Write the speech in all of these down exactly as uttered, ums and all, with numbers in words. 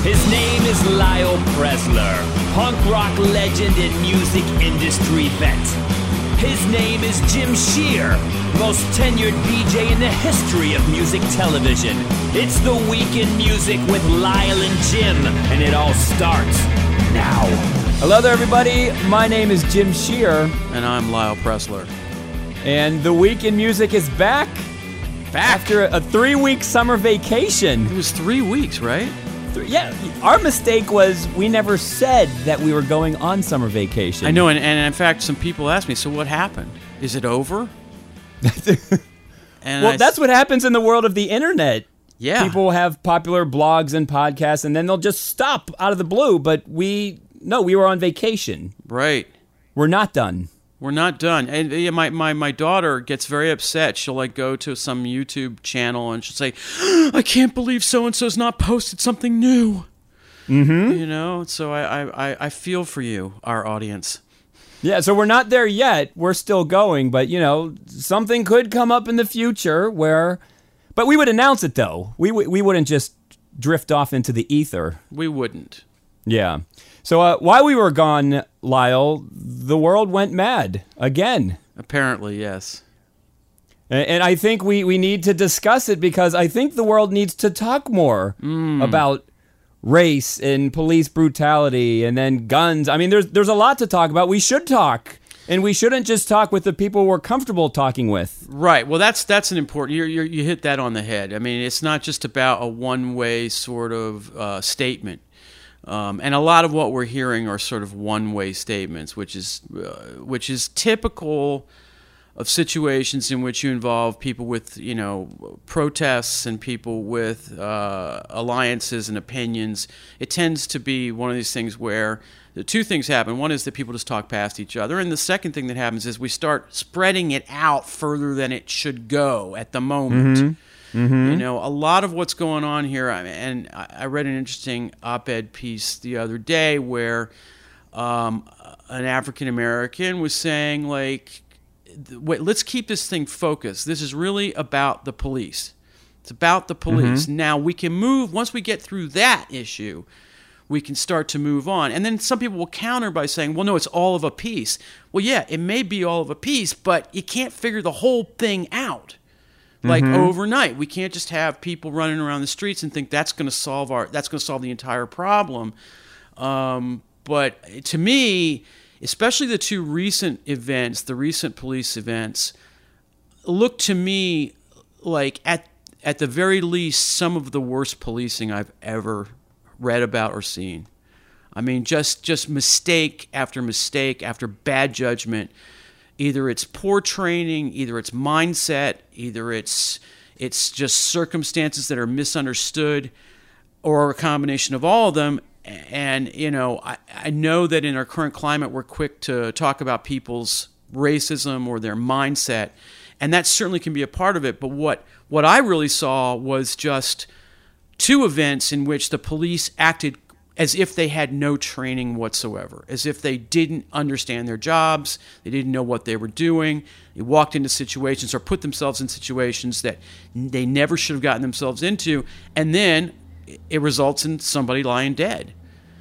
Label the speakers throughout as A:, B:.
A: His name is Lyle Preslar, punk rock legend and music industry vet. His name is Jim Shear, most tenured D J in the history of music television. It's The Week in Music with Lyle and Jim, and it all starts now.
B: Hello there, everybody. My name is Jim Shear.
C: And I'm Lyle Preslar.
B: And The Week in Music is back.
C: Back?
B: After a three-week summer vacation.
C: It was three weeks, right?
B: Yeah, our mistake was we never said that we were going on summer vacation.
C: I know, and, and in fact, some people asked me, so what happened? Is it over? And
B: well,
C: I,
B: that's what happens in the world of the internet.
C: Yeah.
B: People have popular blogs and podcasts, and then they'll just stop out of the blue, but we, no, we were on vacation.
C: Right.
B: We're not done.
C: We're not done. And yeah, my, my, my daughter gets very upset. She'll like go to some YouTube channel and she'll say, I can't believe so-and-so's not posted something new.
B: Mm-hmm.
C: You know, so I, I, I feel for you, our audience.
B: Yeah, so we're not there yet. We're still going, but, you know, something could come up in the future where... But we would announce it, though. We, we wouldn't just drift off into the ether.
C: We wouldn't.
B: Yeah. So uh, while we were gone, Lyle, the world went mad again.
C: Apparently, yes.
B: And, and I think we, we need to discuss it because I think the world needs to talk more
C: mm.
B: about race and police brutality and then guns. I mean, there's there's a lot to talk about. We should talk. And we shouldn't just talk with the people we're comfortable talking with.
C: Right. Well, that's that's an important. You you hit that on the head. I mean, it's not just about a one-way sort of uh, statement. Um, and a lot of what we're hearing are sort of one-way statements, which is uh, which is typical of situations in which you involve people with, you know, protests and people with uh, alliances and opinions. It tends to be one of these things where the two things happen. One is that people just talk past each other, and the second thing that happens is we start spreading it out further than it should go at the moment.
B: Mm-hmm. Mm-hmm.
C: You know, a lot of what's going on here, and I read an interesting op-ed piece the other day where um, an African-American was saying, like, wait, let's keep this thing focused. This is really about the police. It's about the police.
B: Mm-hmm.
C: Now, we can move, once we get through that issue, we can start to move on. And then some people will counter by saying, well, no, it's all of a piece. Well, yeah, it may be all of a piece, but you can't figure the whole thing out. Like
B: mm-hmm.
C: overnight, we can't just have people running around the streets and think that's going to solve our that's going to solve the entire problem. Um, but to me, especially the two recent events, the recent police events, look to me like at at the very least some of the worst policing I've ever read about or seen. I mean, just just mistake after mistake after bad judgment. Either it's poor training, either it's mindset, either it's it's just circumstances that are misunderstood, or a combination of all of them. And, you know, I, I know that in our current climate, we're quick to talk about people's racism or their mindset, and that certainly can be a part of it. But what, what I really saw was just two events in which the police acted as if they had no training whatsoever, as if they didn't understand their jobs, they didn't know what they were doing. They walked into situations or put themselves in situations that they never should have gotten themselves into, and then it results in somebody lying dead.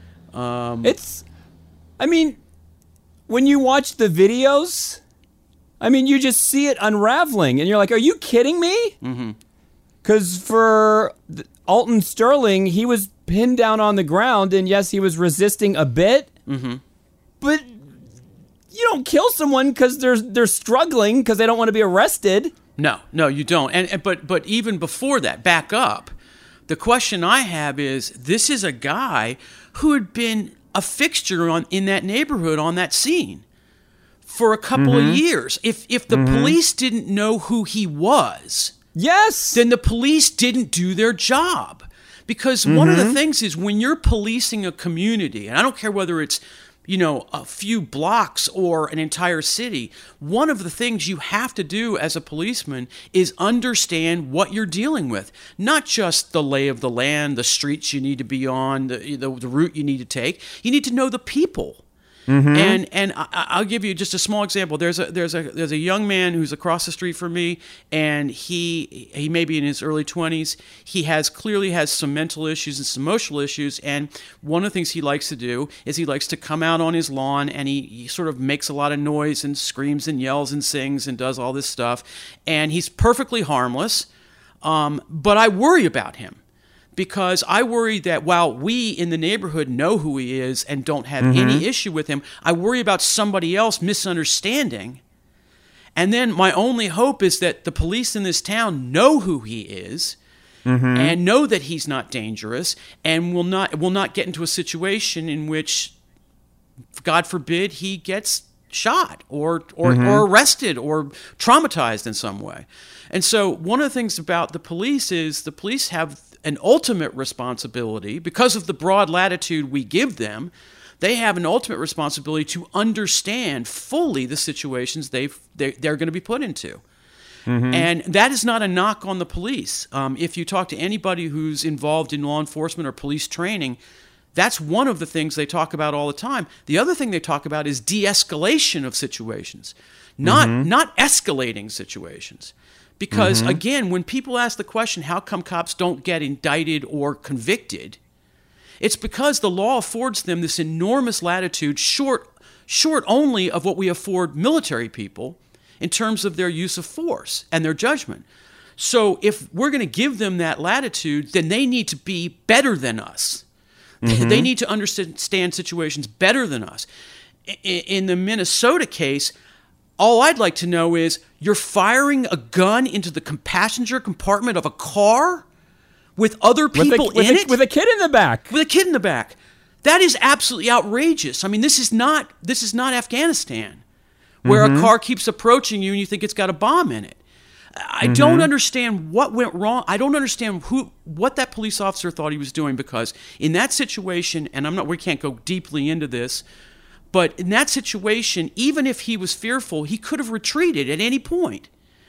C: Um,
B: it's, I mean, when you watch the videos, I mean, you just see it unraveling, and you're like, are you kidding me?
C: Mm-hmm.
B: Because for Alton Sterling, he was pinned down on the ground, and yes, he was resisting a bit,
C: mm-hmm.
B: but you don't kill someone because they're they're struggling because they don't want to be arrested.
C: No, no, you don't. And, and but but even before that, back up. The question I have is: this is a guy who had been a fixture on in that neighborhood on that scene for a couple
B: mm-hmm.
C: of years. If if the
B: mm-hmm.
C: police didn't know who he was,
B: yes,
C: then the police didn't do their job. Because mm-hmm. one of the things is when you're policing a community, and I don't care whether it's, you know, a few blocks or an entire city, one of the things you have to do as a policeman is understand what you're dealing with. Not just the lay of the land, the streets you need to be on, the, the, the route you need to take. You need to know the people. Mm-hmm. And and I, I'll give you just a small example. There's a there's a there's a young man who's across the street from me, and he he may be in his early twenties. He has clearly has some mental issues and some emotional issues. And one of the things he likes to do is he likes to come out on his lawn, and he, he sort of makes a lot of noise and screams and yells and sings and does all this stuff. And he's perfectly harmless, um, but I worry about him. Because I worry that while we in the neighborhood know who he is and don't have mm-hmm. any issue with him, I worry about somebody else misunderstanding. And then my only hope is that the police in this town know who he is mm-hmm. and know that he's not dangerous and will not will not get into a situation in which, God forbid, he gets shot or or, mm-hmm. or arrested or traumatized in some way. And so one of the things about the police is the police have an ultimate responsibility, because of the broad latitude we give them, they have an ultimate responsibility to understand fully the situations they've, they, they're going to be put into. Mm-hmm. And that is not a knock on the police. Um, if you talk to anybody who's involved in law enforcement or police training, that's one of the things they talk about all the time. The other thing they talk about is de-escalation of situations, not, mm-hmm. not escalating situations. Because, mm-hmm. again, when people ask the question, how come cops don't get indicted or convicted, it's because the law affords them this enormous latitude, short, short only of what we afford military people in terms of their use of force and their judgment. So if we're going to give them that latitude, then they need to be better than us. Mm-hmm. They need to understand situations better than us. In the Minnesota case, all I'd like to know is, you're firing a gun into the passenger compartment of a car with other people
B: with a, with
C: in
B: a,
C: it?
B: With a kid in the back.
C: With a kid in the back. That is absolutely outrageous. I mean, this is not this is not Afghanistan, where mm-hmm. a car keeps approaching you and you think it's got a bomb in it. I mm-hmm. don't understand what went wrong. I don't understand who what that police officer thought he was doing, because in that situation, and I'm not we can't go deeply into this, but in that situation, even if he was fearful, he could have retreated at any point.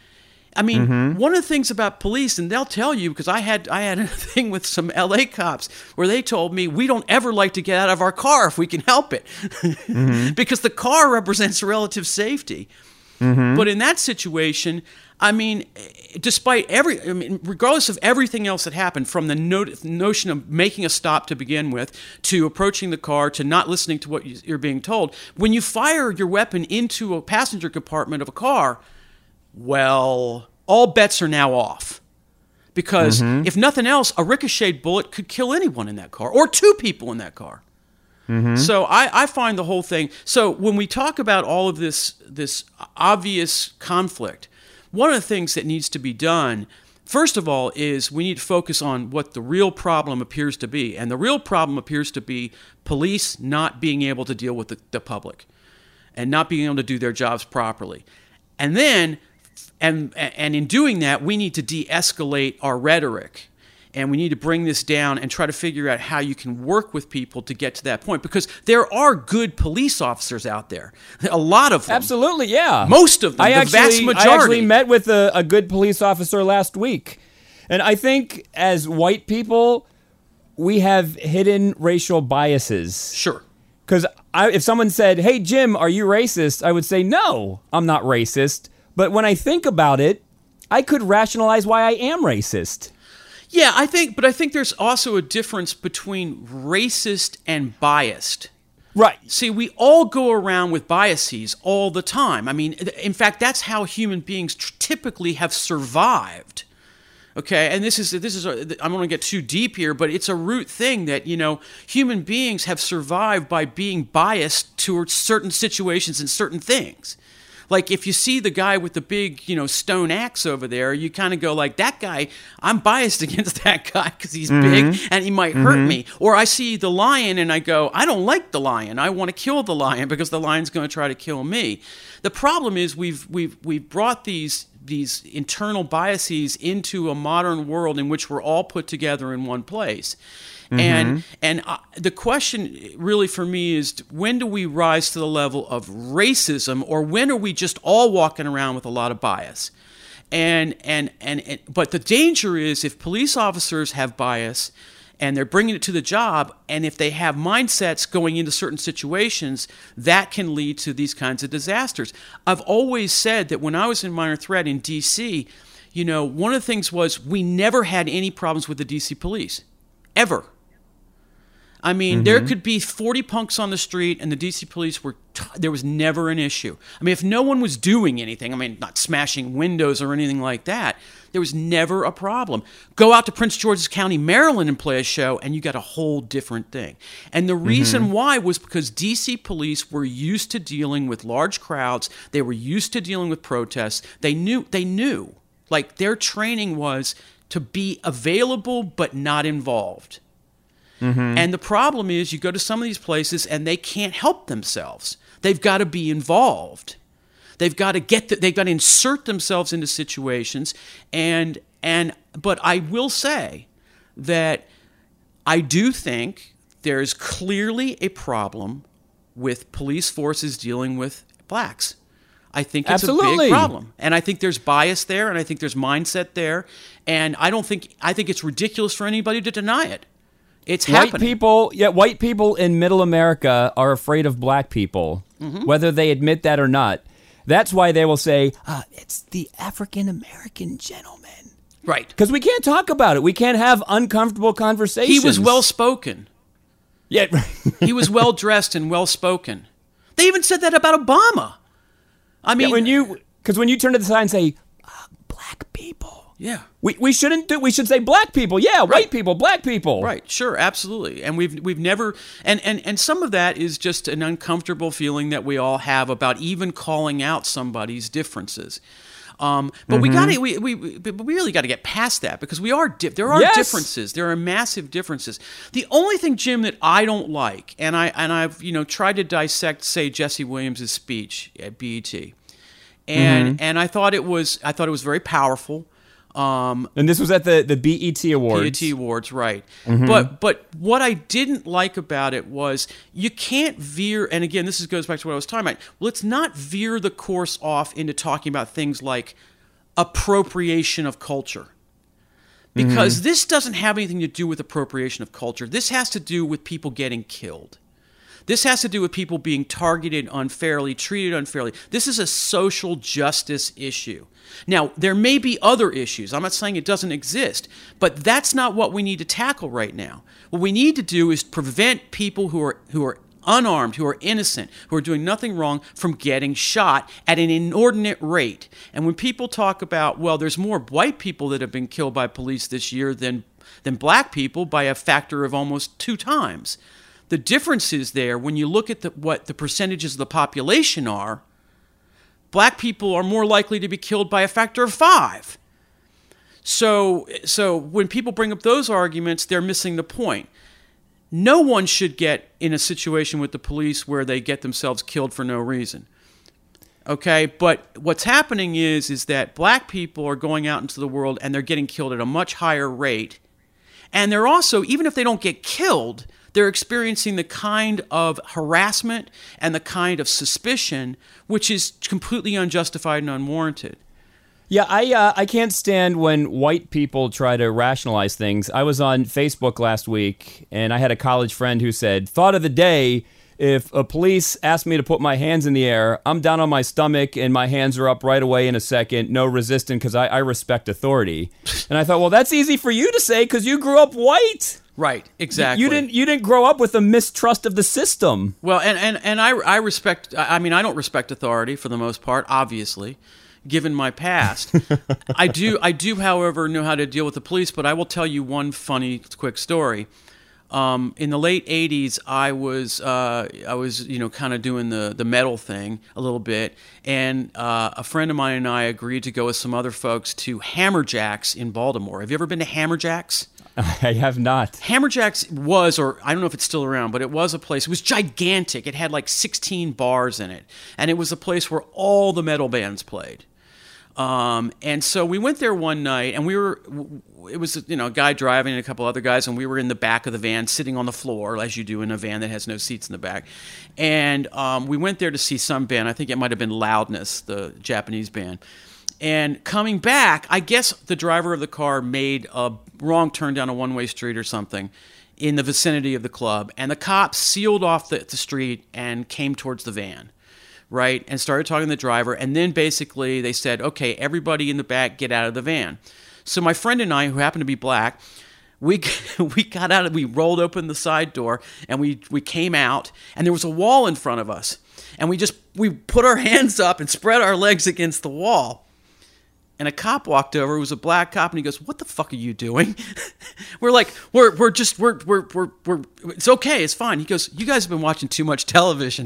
C: I mean, mm-hmm. one of the things about police, and they'll tell you, because I had I had a thing with some L A cops where they told me, we don't ever like to get out of our car if we can help it, mm-hmm. because the car represents relative safety. Mm-hmm. But in that situation, I mean, despite every, I mean, regardless of everything else that happened, from the not- notion of making a stop to begin with, to approaching the car, to not listening to what you're being told, when you fire your weapon into a passenger compartment of a car, well, all bets are now off. Because mm-hmm. if nothing else, a ricocheted bullet could kill anyone in that car, or two people in that car. Mm-hmm. So I, I find the whole thing, so when we talk about all of this, this obvious conflict, one of the things that needs to be done, first of all, is we need to focus on what the real problem appears to be. And the real problem appears to be police not being able to deal with the, the public and not being able to do their jobs properly. And then, and, and in doing that, we need to de-escalate our rhetoric. And we need to bring this down and try to figure out how you can work with people to get to that point. Because there are good police officers out there. A lot of them.
B: Absolutely, yeah.
C: Most of them,
B: I
C: the
B: actually,
C: vast majority.
B: I actually met with a, a good police officer last week. And I think as white people, we have hidden racial biases.
C: Sure.
B: Because if someone said, hey, Jim, are you racist? I would say, no, I'm not racist. But when I think about it, I could rationalize why I am racist.
C: Yeah, I think, but I think there's also a difference between racist and biased.
B: Right.
C: See, we all go around with biases all the time. I mean, in fact, that's how human beings tr- typically have survived. Okay, and this is this is a, I don't want to get too deep here, but it's a root thing that, you know, human beings have survived by being biased towards certain situations and certain things. Like, if you see the guy with the big, you know, stone axe over there, you kind of go like, that guy, I'm biased against that guy because he's mm-hmm. big and he might mm-hmm. hurt me. Or I see the lion and I go, I don't like the lion. I want to kill the lion because the lion's going to try to kill me. The problem is we've we've we've brought these these internal biases into a modern world in which we're all put together in one place. Mm-hmm. And and uh, the question really for me is, when do we rise to the level of racism, or when are we just all walking around with a lot of bias? And and and, and but the danger is, if police officers have bias and they're bringing it to the job. And if they have mindsets going into certain situations, that can lead to these kinds of disasters. I've always said that when I was in Minor Threat in D C, you know, one of the things was we never had any problems with the D C police, ever. I mean, mm-hmm. there could be forty punks on the street, and the D C police were, t- there was never an issue. I mean, if no one was doing anything, I mean, not smashing windows or anything like that, there was never a problem. Go out to Prince George's County, Maryland, and play a show, and you got a whole different thing. And the reason mm-hmm. why was because D C police were used to dealing with large crowds. They were used to dealing with protests. They knew, they knew, like their training was to be available but not involved. Mm-hmm. And the problem is you go to some of these places and they can't help themselves. They've got to be involved. They've got to get the, they've got to insert themselves into situations. And and but I will say that I do think there is clearly a problem with police forces dealing with blacks. I think it's
B: Absolutely.
C: a big problem. And I think there's bias there, and I think there's mindset there. And I don't think I think it's ridiculous for anybody to deny it. It's
B: white
C: happening.
B: people, yeah, white people in middle America are afraid of black people, mm-hmm. whether they admit that or not. That's why they will say, ah, it's the African American gentleman.
C: Right.
B: Because we can't talk about it. We can't have uncomfortable conversations.
C: He was well-spoken.
B: Yeah.
C: He was well-dressed and well-spoken. They even said that about Obama. I mean,
B: yeah, when you, because when you turn to the side and say, ah, black people.
C: Yeah.
B: We we shouldn't do we should say black people. Yeah, right. White people, black people.
C: Right, sure, absolutely. And we've we've never and, and, and some of that is just an uncomfortable feeling that we all have about even calling out somebody's differences. Um, but mm-hmm. we got to we, we we really got to get past that because we are di- there are
B: yes.
C: differences. There are massive differences. The only thing, Jim, that I don't like, and I and I've you know tried to dissect, say, Jesse Williams' speech at B E T, and mm-hmm. and I thought it was I thought it was very powerful. Um,
B: and this was at the, the B E T Awards.
C: B E T Awards, right. Mm-hmm. But but what I didn't like about it was you can't veer, and again, this is, goes back to what I was talking about. Let's not veer the course off into talking about things like appropriation of culture. Because mm-hmm. this doesn't have anything to do with appropriation of culture. This has to do with people getting killed. This has to do with people being targeted unfairly, treated unfairly. This is a social justice issue. Now, there may be other issues. I'm not saying it doesn't exist, but that's not what we need to tackle right now. What we need to do is prevent people who are who are unarmed, who are innocent, who are doing nothing wrong from getting shot at an inordinate rate. And when people talk about, well, there's more white people that have been killed by police this year than than black people by a factor of almost two times. The difference is there when you look at the, what the percentages of the population are, black people are more likely to be killed by a factor of five. So, so when people bring up those arguments, they're missing the point. No one should get in a situation with the police where they get themselves killed for no reason. Okay, but what's happening is, is that black people are going out into the world and they're getting killed at a much higher rate. And they're also, even if they don't get killed, they're experiencing the kind of harassment and the kind of suspicion which is completely unjustified and unwarranted.
B: Yeah, I uh, I can't stand when white people try to rationalize things. I was on Facebook last week, and I had a college friend who said, thought of the day, if a police asked me to put my hands in the air, I'm down on my stomach and my hands are up right away in a second, no resistance, because I, I respect authority. And I thought, well, that's easy for you to say because you grew up white.
C: Right, exactly.
B: You didn't you didn't grow up with a mistrust of the system.
C: Well, and, and, and I, I respect, I mean, I don't respect authority for the most part, obviously, given my past. I do, I do, however, know how to deal with the police, but I will tell you one funny, quick story. Um, in the late eighties, I was, uh, I was, you know, kind of doing the, the metal thing a little bit, and uh, a friend of mine and I agreed to go with some other folks to Hammerjacks in Baltimore. Have you ever been to Hammerjacks?
B: I have not.
C: Hammerjacks was, or I don't know if it's still around, but it was a place. It was gigantic. It had like sixteen bars in it, and it was a place where all the metal bands played. Um, and so we went there one night, and we were, it was, you know, a guy driving and a couple other guys, and we were in the back of the van, sitting on the floor, as you do in a van that has no seats in the back. And um, we went there to see some band. I think it might have been Loudness, the Japanese band. And coming back, I guess the driver of the car made a wrong turn down a one-way street or something in the vicinity of the club. And the cops sealed off the, the street and came towards the van, right? And started talking to the driver. And then basically they said, okay, everybody in the back, get out of the van. So my friend and I, who happened to be black, we we got out, we rolled open the side door, and we, we came out, and there was a wall in front of us. And we just, we put our hands up and spread our legs against the wall. And a cop walked over. It was a black cop, and he goes, "What the fuck are you doing?" We're like, "We're we're just we're we're we're we're. It's okay. It's fine." He goes, "You guys have been watching too much television."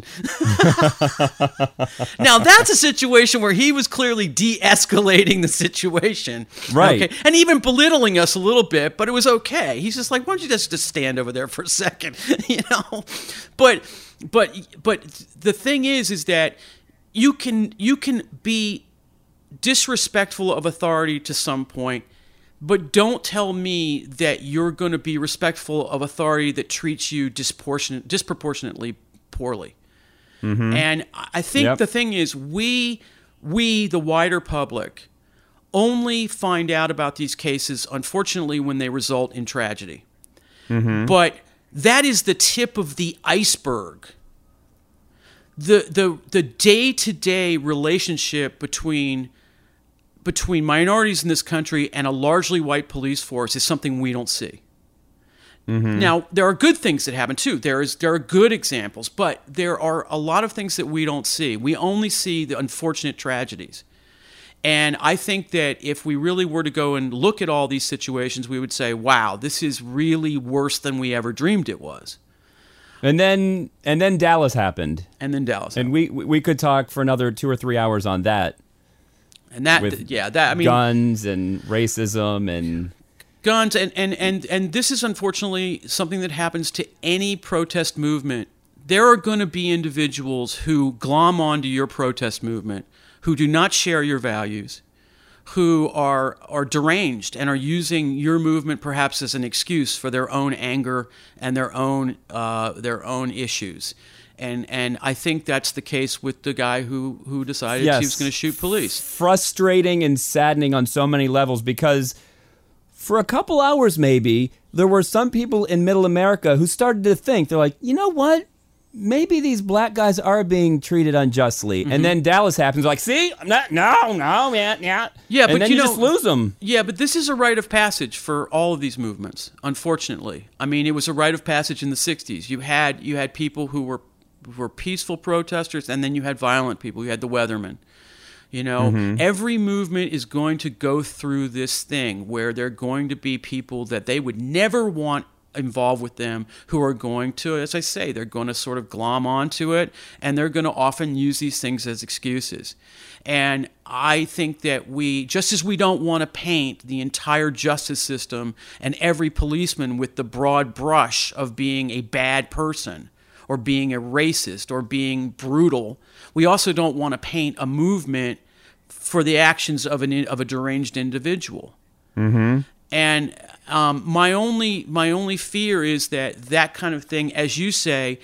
C: Now that's a situation where he was clearly de-escalating the situation,
B: right?
C: Okay? And even belittling us a little bit, but it was okay. He's just like, "Why don't you just just stand over there for a second?" You know, but but but the thing is, is that you can you can be disrespectful of authority to some point, but don't tell me that you're going to be respectful of authority that treats you disproportionate, disproportionately poorly. Mm-hmm. And I think yep. the thing is, we, we, the wider public, only find out about these cases, unfortunately, when they result in tragedy. Mm-hmm. But that is the tip of the iceberg. The the the day-to-day relationship between between minorities in this country and a largely white police force is something we don't see. Mm-hmm. Now, there are good things that happen too. There is there are good examples, but there are a lot of things that we don't see. We only see the unfortunate tragedies. And I think that if we really were to go and look at all these situations, we would say, wow, this is really worse than we ever dreamed it was.
B: And then and then Dallas happened.
C: And then Dallas
B: And
C: happened.
B: we we could talk for another two or three hours on that.
C: And that,
B: with
C: yeah, that, I mean,
B: guns and racism and
C: guns. And, and, and, and this is unfortunately something that happens to any protest movement. There are going to be individuals who glom onto your protest movement, who do not share your values, who are, are deranged and are using your movement perhaps as an excuse for their own anger and their own, uh, their own issues. And and I think that's the case with the guy who, who decided
B: yes.
C: he was going to shoot police.
B: Frustrating and saddening on so many levels, because for a couple hours maybe, there were some people in Middle America who started to think, they're like, you know what? Maybe these black guys are being treated unjustly. Mm-hmm. And then Dallas happens, like, see? Not, no, no, yeah, yeah.
C: Yeah,
B: and
C: but
B: then
C: you,
B: you
C: know,
B: just lose them.
C: Yeah, but this is a rite of passage for all of these movements, unfortunately. I mean, it was a rite of passage in the sixties. You had you had people who were were peaceful protesters, and then you had violent people. You had the Weathermen. You know, mm-hmm. every movement is going to go through this thing where there are going to be people that they would never want involved with them who are going to, as I say, they're going to sort of glom onto it, and they're going to often use these things as excuses. And I think that we, just as we don't want to paint the entire justice system and every policeman with the broad brush of being a bad person, or being a racist, or being brutal, we also don't want to paint a movement for the actions of an of a deranged individual. Mm-hmm. And um, my only my only fear is that that kind of thing, as you say,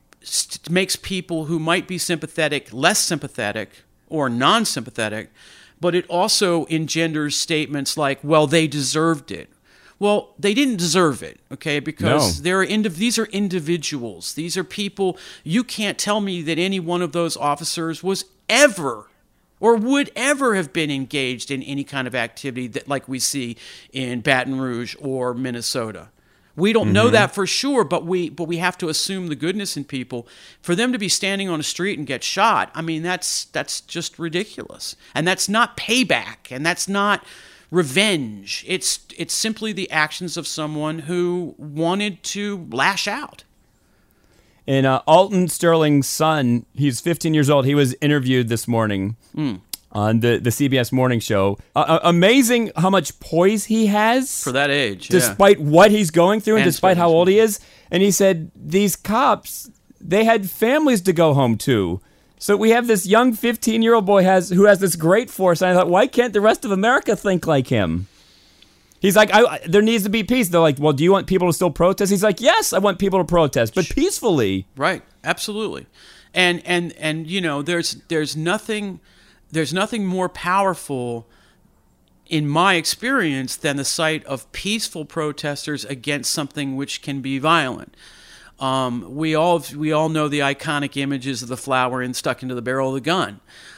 C: st- makes people who might be sympathetic less sympathetic or non-sympathetic, but it also engenders statements like, "Well, they deserved it." Well, they didn't deserve it, okay? Because
B: no.
C: there are indiv- these are individuals. These are people. You can't tell me that any one of those officers was ever or would ever have been engaged in any kind of activity that, like we see in Baton Rouge or Minnesota. We don't mm-hmm. know that for sure, but we but we have to assume the goodness in people. For them to be standing on a street and get shot, I mean, that's that's just ridiculous. And that's not payback, and that's not revenge. It's it's simply the actions of someone who wanted to lash out.
B: And uh, Alton Sterling's son, he's fifteen years old. He was interviewed this morning mm. on the, the C B S morning show. Uh, amazing how much poise he has.
C: For that age,
B: despite
C: yeah.
B: what he's going through and, and despite how old he is. And he said, these cops, they had families to go home to. So we have this young fifteen-year-old boy has who has this great force, and I thought, why can't the rest of America think like him? He's like, I, there needs to be peace. They're like, well, do you want people to still protest? He's like, yes, I want people to protest, but peacefully.
C: Right, absolutely. And and and you know, there's there's nothing there's nothing more powerful, in my experience, than the sight of peaceful protesters against something which can be violent. Um, we all we all know the iconic images of the flower and stuck into the barrel of the gun.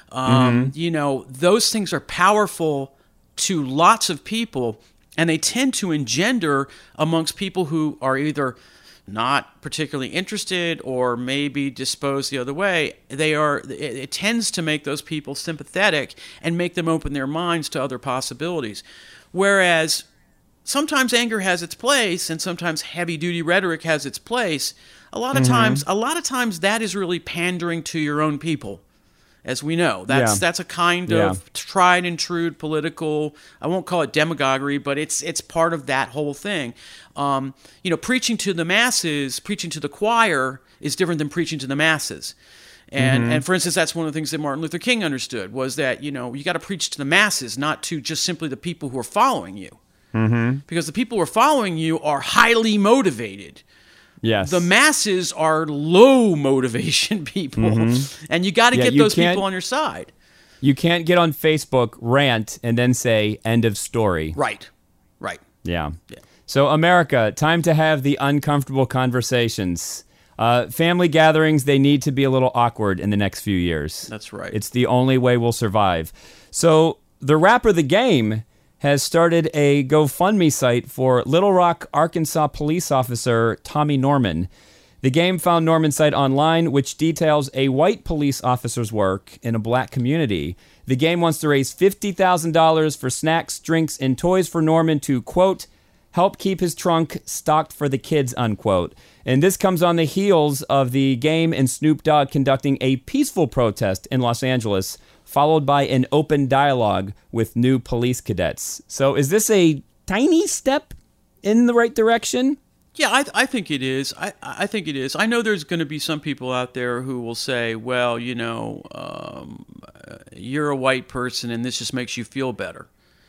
C: Um, mm-hmm. You know, those things are powerful to lots of people, and they tend to engender amongst people who are either not particularly interested or maybe disposed the other way. They are. It, it tends to make those people sympathetic and make them open their minds to other possibilities. Whereas sometimes anger has its place, and sometimes heavy-duty rhetoric has its place. A lot of mm-hmm. times, a lot of times, that is really pandering to your own people, as we know. That's yeah. that's a kind
B: yeah.
C: of tried and true political. I won't call it demagoguery, but it's it's part of that whole thing. Um, you know, preaching to the masses, preaching to the choir, is different than preaching to the masses. And mm-hmm. and for instance, that's one of the things that Martin Luther King understood, was that, you know, you got to preach to the masses, not to just simply the people who are following you.
B: Mm-hmm.
C: Because the people who are following you are highly motivated.
B: Yes.
C: The masses are low motivation people. Mm-hmm. And you got to
B: yeah,
C: get those people on your side.
B: You can't get on Facebook, rant, and then say, end of story.
C: Right. Right.
B: Yeah.
C: yeah.
B: So, America, time to have the uncomfortable conversations. Uh, family gatherings, they need to be a little awkward in the next few years.
C: That's right.
B: It's the only way we'll survive. So, the rapper The Game has started a GoFundMe site for Little Rock, Arkansas police officer Tommy Norman. The Game found Norman's site online, which details a white police officer's work in a black community. The Game wants to raise fifty thousand dollars for snacks, drinks, and toys for Norman to, quote, help keep his trunk stocked for the kids, unquote. And this comes on the heels of The Game and Snoop Dogg conducting a peaceful protest in Los Angeles, followed by an open dialogue with new police cadets. So is this a tiny step in the right direction?
C: Yeah, I, I think it is. I, I think it is. I know there's going to be some people out there who will say, well, you know, um, you're a white person and this just makes you feel better.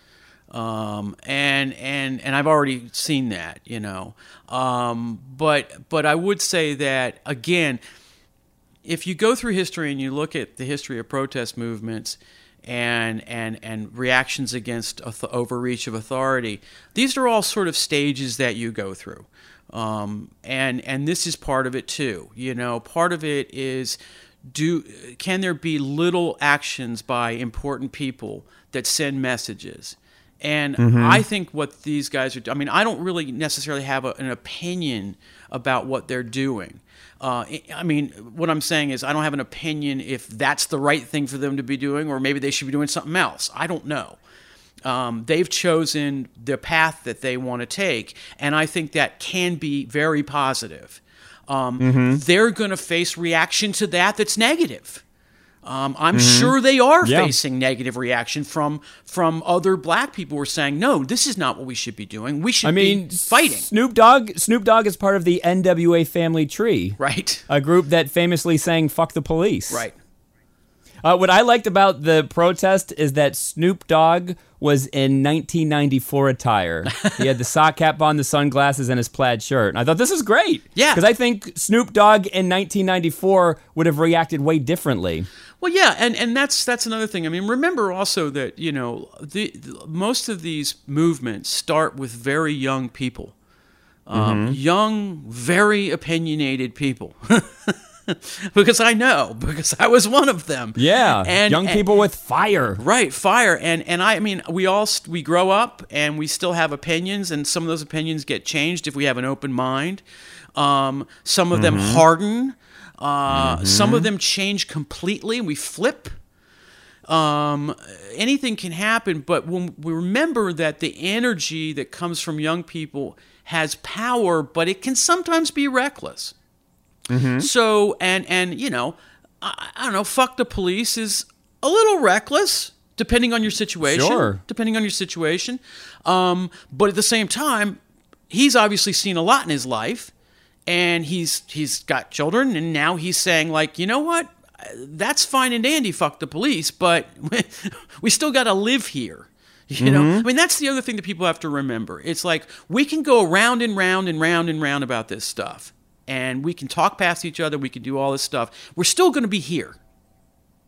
C: Um, and, and, and I've already seen that, you know. Um, but, but I would say that, again, if you go through history and you look at the history of protest movements and and and reactions against overreach of authority, these are all sort of stages that you go through, um, and and this is part of it too. You know, part of it is, do can there be little actions by important people that send messages? And mm-hmm. I think what these guys are doing, I mean, I don't really necessarily have a, an opinion about what they're doing. Uh, I mean, what I'm saying is I don't have an opinion if that's the right thing for them to be doing, or maybe they should be doing something else. I don't know. Um, they've chosen the path that they want to take, and I think that can be very positive. Um, mm-hmm. They're going to face reaction to that that's negative. Um, I'm mm-hmm. sure they are
B: yeah.
C: facing negative reaction from from other black people who are saying, no, this is not what we should be doing. We should
B: I mean,
C: be fighting.
B: Snoop Dogg, Snoop Dogg is part of the N W A family tree.
C: Right.
B: A group that famously sang fuck the police.
C: Right.
B: Uh, what I liked about the protest is that Snoop Dogg was in nineteen ninety-four attire. He had the sock cap on, the sunglasses, and his plaid shirt. And I thought, this is great.
C: Yeah.
B: Because I think Snoop Dogg in nineteen ninety-four would have reacted way differently.
C: Well, yeah, and, and that's that's another thing. I mean, remember also that, you know, the, the most of these movements start with very young people. Um, mm-hmm. Young, very opinionated people. Because I know, because I was one of them.
B: Yeah,
C: and,
B: young
C: and,
B: people with fire.
C: Right, fire. And and I, I mean, we all, we grow up and we still have opinions, and some of those opinions get changed if we have an open mind. Um, some of mm-hmm. them harden. Uh, mm-hmm. Some of them change completely, and we flip. Um, anything can happen, but when we remember that the energy that comes from young people has power, but it can sometimes be reckless. Mm-hmm. So, and, and you know, I, I don't know, fuck the police is a little reckless, depending on your situation.
B: Sure.
C: Depending on your situation. Um, but at the same time, he's obviously seen a lot in his life, and he's he's got children, and now he's saying, like, you know what? That's fine and dandy, fuck the police, but we still got to live here. You know, mm-hmm. I mean, that's the other thing that people have to remember. It's like, we can go round and round and round and round about this stuff. And we can talk past each other. We can do all this stuff. We're still going to be here.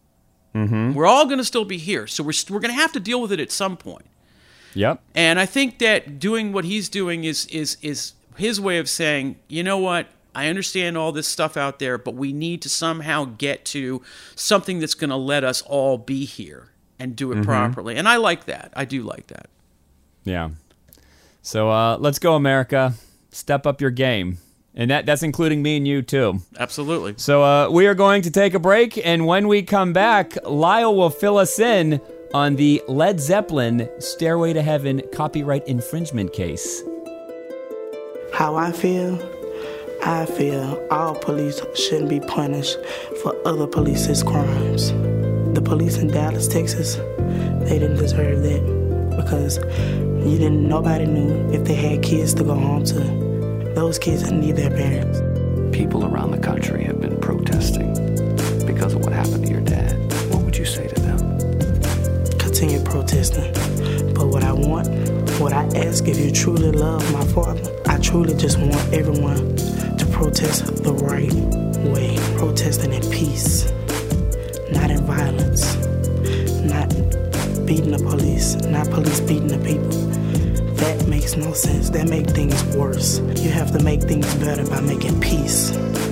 C: Mm-hmm. We're all going to still be here. So we're, we're going to have to deal with it at some point.
B: Yep.
C: And I think that doing what he's doing is is is his way of saying, you know what, I understand all this stuff out there, but we need to somehow get to something that's going to let us all be here and do it mm-hmm. properly. And I like that. I do like that.
B: Yeah. So uh, let's go, America. Step up your game. And that, that's including me and you, too.
C: Absolutely.
B: So uh, we are going to take a break, and when we come back, Lyle will fill us in on the Led Zeppelin Stairway to Heaven copyright infringement case.
D: How I feel? I feel all police shouldn't be punished for other police's crimes. The police in Dallas, Texas, they didn't deserve that because you didn't. Nobody knew if they had kids to go home to. Those kids didn't need their parents.
E: People around the country have been protesting because of what happened to your dad. What would you say to them?
D: Continue protesting. But what I want, what I ask, if you truly love my father, I truly just want everyone to protest the right way. Protesting in peace, not in violence, not beating the police, not police beating the people. That makes no sense. That makes things worse. You have to make things better by making peace.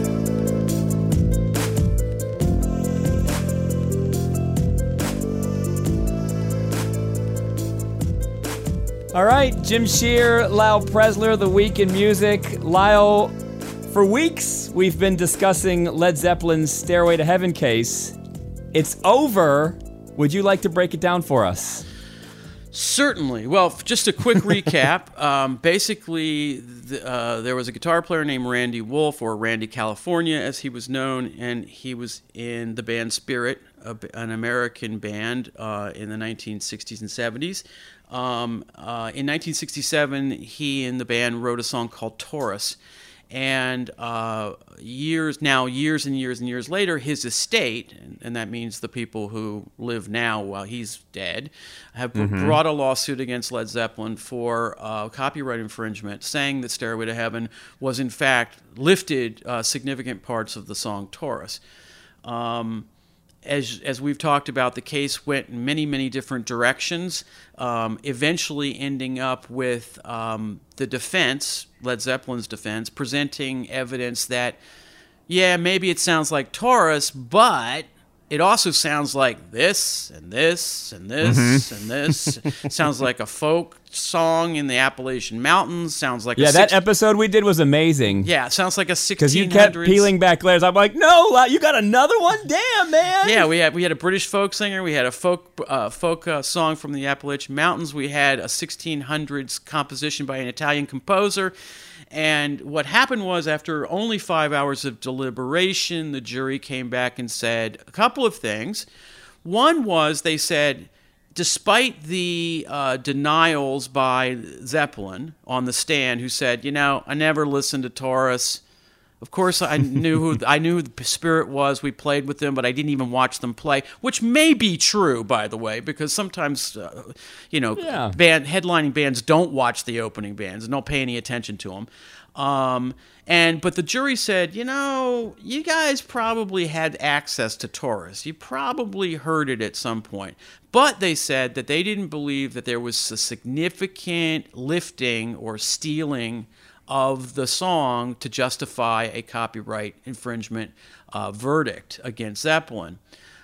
B: All right, Jim Shear, Lyle Presler, The Week in Music. Lyle, for weeks we've been discussing Led Zeppelin's Stairway to Heaven case. It's over. Would you like to break it down for us?
C: Certainly. Well, just a quick recap. Um, basically, the, uh, there was a guitar player named Randy Wolf, or Randy California as he was known, and he was in the band Spirit, a, an American band uh, in the nineteen sixties and seventies. Um, uh, in nineteen sixty-seven, he and the band wrote a song called Taurus. And uh, years now, years and years and years later, his estate, and, and that means the people who live now while he's dead, have mm-hmm. brought a lawsuit against Led Zeppelin for uh, copyright infringement, saying that Stairway to Heaven was in fact lifted uh, significant parts of the song Taurus. Um, As as we've talked about, the case went in many, many different directions, um, eventually ending up with um, the defense, Led Zeppelin's defense, presenting evidence that, yeah, maybe it sounds like Taurus, but it also sounds like this and this and this mm-hmm. and this. It sounds like a folk song in the Appalachian Mountains. Sounds like
B: yeah,
C: a
B: that
C: six-
B: episode we did was amazing.
C: Yeah, it sounds like a sixteen hundreds.
B: Because you kept peeling back layers. I'm like, no, you got another one? Damn, man.
C: Yeah, we had we had a British folk singer. We had a folk uh, folk uh, song from the Appalachian Mountains. We had a sixteen hundreds composition by an Italian composer. And what happened was, after only five hours of deliberation, the jury came back and said a couple of things. One was they said, despite the uh, denials by Zeppelin on the stand, who said, you know, I never listened to Taurus. Of course, I knew who I knew who the Spirit was. We played with them, but I didn't even watch them play, which may be true, by the way, because sometimes, uh, you know,
B: yeah.
C: band headlining bands don't watch the opening bands and don't pay any attention to them. Um, and but the jury said, you know, you guys probably had access to Taurus. You probably heard it at some point. But they said that they didn't believe that there was a significant lifting or stealing of the song to justify a copyright infringement uh, verdict against Zeppelin.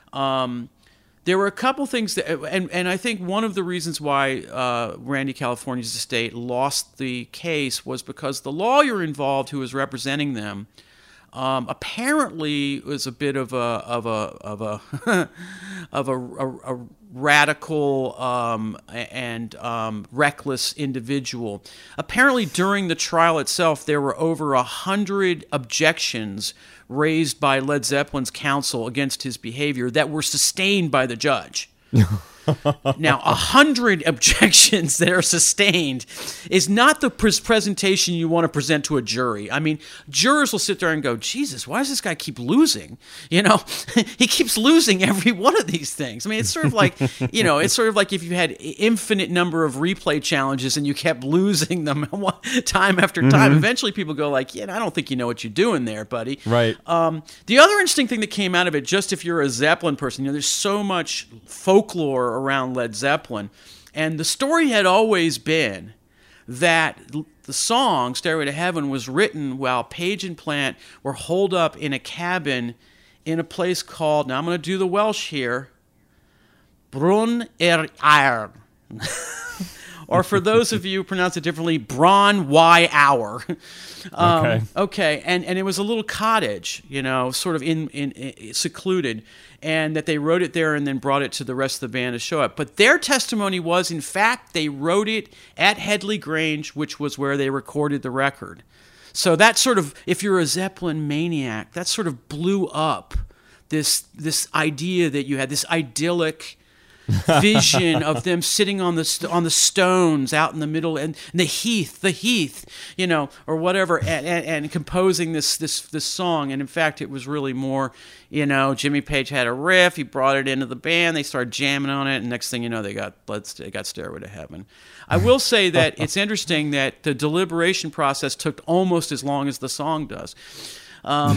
C: Um, there were a couple things that, and, and I think one of the reasons why uh, Randy California's estate lost the case was because the lawyer involved who was representing them um, apparently was a bit of a of a of a of a, a, a radical um, and um, reckless individual. Apparently, during the trial itself, there were over a hundred objections raised by Led Zeppelin's counsel against his behavior that were sustained by the judge. Now, a hundred objections that are sustained is not the pres- presentation you want to present to a jury. I mean, jurors will sit there and go, Jesus, why does this guy keep losing? You know, he keeps losing every one of these things. I mean, it's sort of like, you know, it's sort of like if you had infinite number of replay challenges and you kept losing them time after time. Mm-hmm. Eventually people go like, yeah, I don't think you know what you're doing there, buddy.
B: Right.
C: Um, the other interesting thing that came out of it, just if you're a Zeppelin person, you know, there's so much folklore around Led Zeppelin, and the story had always been that the song Stairway to Heaven was written while Page and Plant were holed up in a cabin in a place called, now I'm going to do the Welsh here, Bryn yr Aur. Or for those of you who pronounce it differently, Bron Y Hour. Um,
B: okay.
C: Okay, and, and it was a little cottage, you know, sort of in, in, in secluded, and that they wrote it there and then brought it to the rest of the band to show up. But their testimony was, in fact, they wrote it at Headley Grange, which was where they recorded the record. So that sort of, if you're a Zeppelin maniac, that sort of blew up this this idea that you had, this idyllic vision of them sitting on the st- on the stones out in the middle and, and the heath, the heath, you know, or whatever, and, and, and composing this this this song. And in fact, it was really more, you know, Jimmy Page had a riff, he brought it into the band, they started jamming on it, and next thing you know, they got let's they got Stairway to Heaven. I will say that it's interesting that the deliberation process took almost as long as the song does. Um,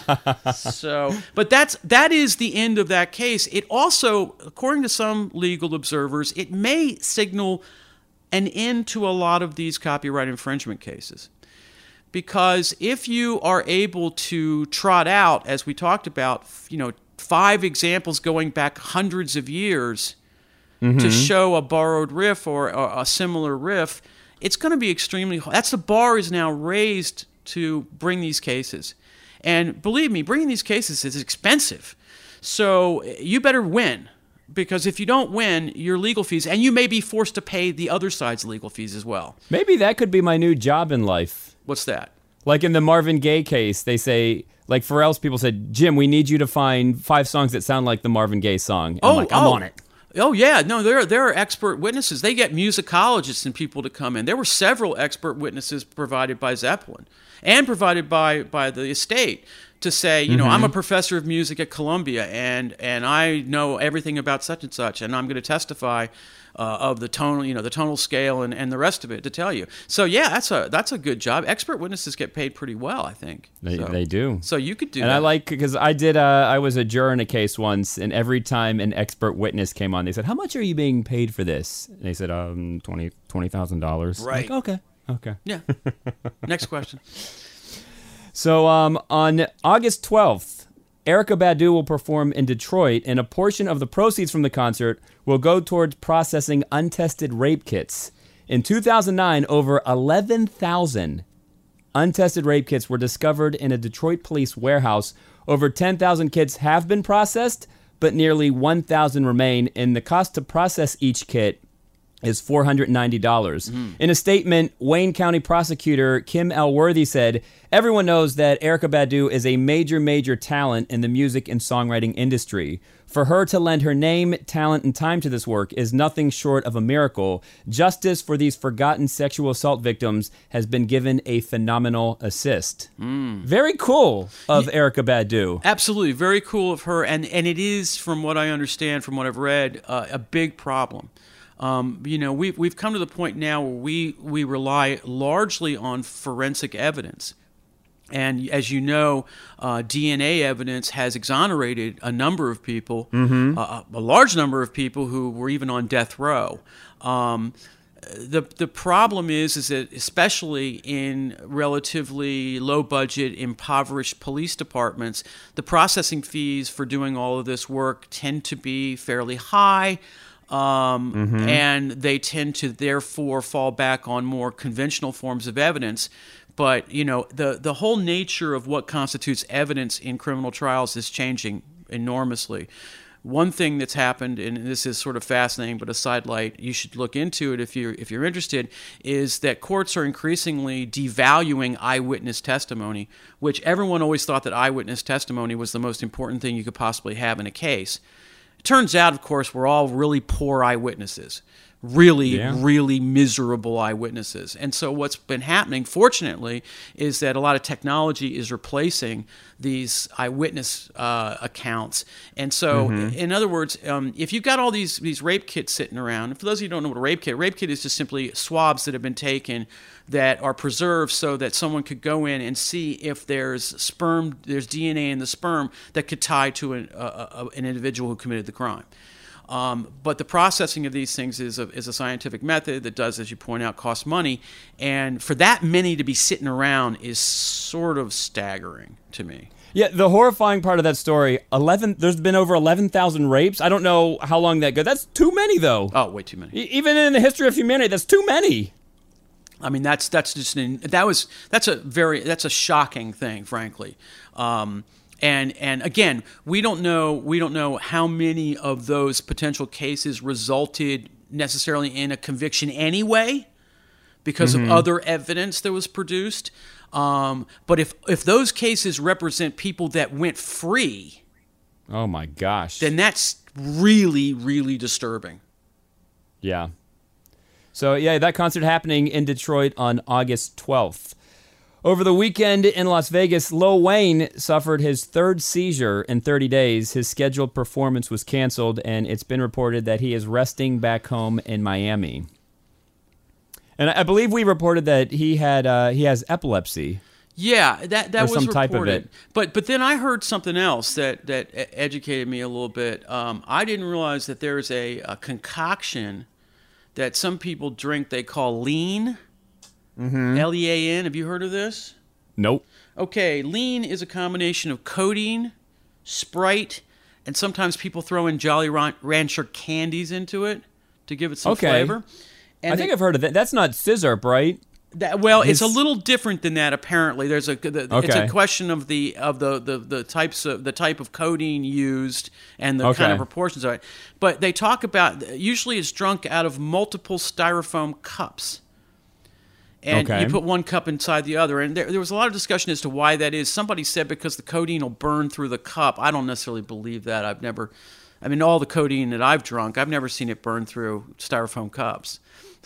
C: so, but that's that is the end of that case. It also, according to some legal observers, it may signal an end to a lot of these copyright infringement cases, because if you are able to trot out, as we talked about, you know, five examples going back hundreds of years mm-hmm. to show a borrowed riff or, or a similar riff, it's going to be extremely hard. That's the bar is now raised to bring these cases. And believe me, bringing these cases is expensive. So you better win, because if you don't win, your legal fees, and you may be forced to pay the other side's legal fees as well.
B: Maybe that could be my new job in life.
C: What's that?
B: Like in the Marvin Gaye case, they say, like Pharrell's people said, Jim, we need you to find five songs that sound like the Marvin Gaye song. And
C: oh,
B: I'm like, I'm
C: oh.
B: on it.
C: Oh, yeah. No, there, there are expert witnesses. They get musicologists and people to come in. There were several expert witnesses provided by Zeppelin and provided by, by the estate to say, you know, mm-hmm. I'm a professor of music at Columbia, and, and I know everything about such and such, and I'm going to testify uh, of the tonal, you know, the tonal scale and, and the rest of it to tell you. So, yeah, that's a that's a good job. Expert witnesses get paid pretty well, I think.
B: They,
C: so,
B: they do.
C: So you could do
B: and
C: that.
B: And I like, because I did, uh, I was a juror in a case once, and every time an expert witness came on, they said, how much are you being paid for this? And they said, um, twenty thousand dollars.
C: Right.
B: Like, okay, okay.
C: Yeah. Next question.
B: So um, on August twelfth, Erykah Badu will perform in Detroit, and a portion of the proceeds from the concert will go towards processing untested rape kits. In two thousand nine, over eleven thousand untested rape kits were discovered in a Detroit police warehouse. Over ten thousand kits have been processed, but nearly one thousand remain, and the cost to process each kit is four hundred ninety dollars. Mm. In a statement, Wayne County prosecutor Kim Elworthy said, everyone knows that Erykah Badu is a major, major talent in the music and songwriting industry. For her to lend her name, talent, and time to this work is nothing short of a miracle. Justice for these forgotten sexual assault victims has been given a phenomenal assist. Mm. Very cool of yeah, Erykah Badu.
C: Absolutely. Very cool of her. And, and it is, from what I understand, from what I've read, uh, a big problem. Um, you know, we've, we've come to the point now where we, we rely largely on forensic evidence. And as you know, uh, D N A evidence has exonerated a number of people, mm-hmm. uh, a large number of people who were even on death row. Um, the the problem is, is that especially in relatively low-budget, impoverished police departments, the processing fees for doing all of this work tend to be fairly high. Um, mm-hmm. And they tend to therefore fall back on more conventional forms of evidence. But, you know, the, the whole nature of what constitutes evidence in criminal trials is changing enormously. One thing that's happened, and this is sort of fascinating, but a sidelight, you should look into it if you're, if you're interested, is that courts are increasingly devaluing eyewitness testimony, which everyone always thought that eyewitness testimony was the most important thing you could possibly have in a case. turns out, of course, we're all really poor eyewitnesses. Really,
B: Yeah.
C: really miserable eyewitnesses. And so what's been happening, fortunately, is that a lot of technology is replacing these eyewitness uh, accounts. And so, in other words, um, if you've got all these these rape kits sitting around, and for those of you who don't know what a rape kit, a rape kit is just simply swabs that have been taken that are preserved so that someone could go in and see if there's sperm, there's D N A in the sperm that could tie to an, uh, uh, an individual who committed the crime. Um, but the processing of these things is a, is a scientific method that does, as you point out, cost money. And for that many to be sitting around is sort of staggering to me.
B: Yeah, the horrifying part of that story, eleven there's been over eleven thousand rapes. I don't know how long that goes. That's too many, though.
C: Oh, way too many.
B: E- Even in the history of humanity, that's too many.
C: I mean, that's that's just an, that was that's a very that's a shocking thing, frankly. Um, and and again, we don't know we don't know how many of those potential cases resulted necessarily in a conviction anyway, because
B: Mm-hmm.
C: of other evidence that was produced. Um, but if if those cases represent people that went free,
B: Oh, my gosh.
C: then that's really really disturbing.
B: Yeah. So, yeah, that concert happening in Detroit on August twelfth. Over the weekend in Las Vegas, Lil Wayne suffered his third seizure in thirty days. His scheduled performance was canceled, and it's been reported that he is resting back home in Miami. And I believe we reported that he had uh, he has epilepsy.
C: Yeah, that that
B: Or
C: was
B: some
C: reported.
B: type of it.
C: But but then I heard something else that that e- educated me a little bit. Um, I didn't realize that there's a, a concoction that some people drink. They call lean.
B: Mm-hmm.
C: L E A N. Have you heard of this?
B: Nope.
C: Okay, lean is a combination of codeine, Sprite, and sometimes people throw in Jolly Ran- Rancher candies into it to give it some
B: Okay.
C: flavor. And
B: I think
C: they-
B: I've heard of that. That's not scissor, right?
C: That, well, it's a
B: His-
C: little different than that. Apparently, there's a the, it's
B: Okay.
C: a question of the of the, the, the types of the type of codeine used and the kind
B: Okay.
C: of proportions of it. But they talk about usually it's drunk out of multiple styrofoam cups, and
B: Okay.
C: you put one cup inside the other. And there, there was a lot of discussion as to why that is. Somebody said because the codeine will burn through the cup. I don't necessarily believe that. I've never, I mean, all the codeine that I've drunk, I've never seen it burn through styrofoam cups.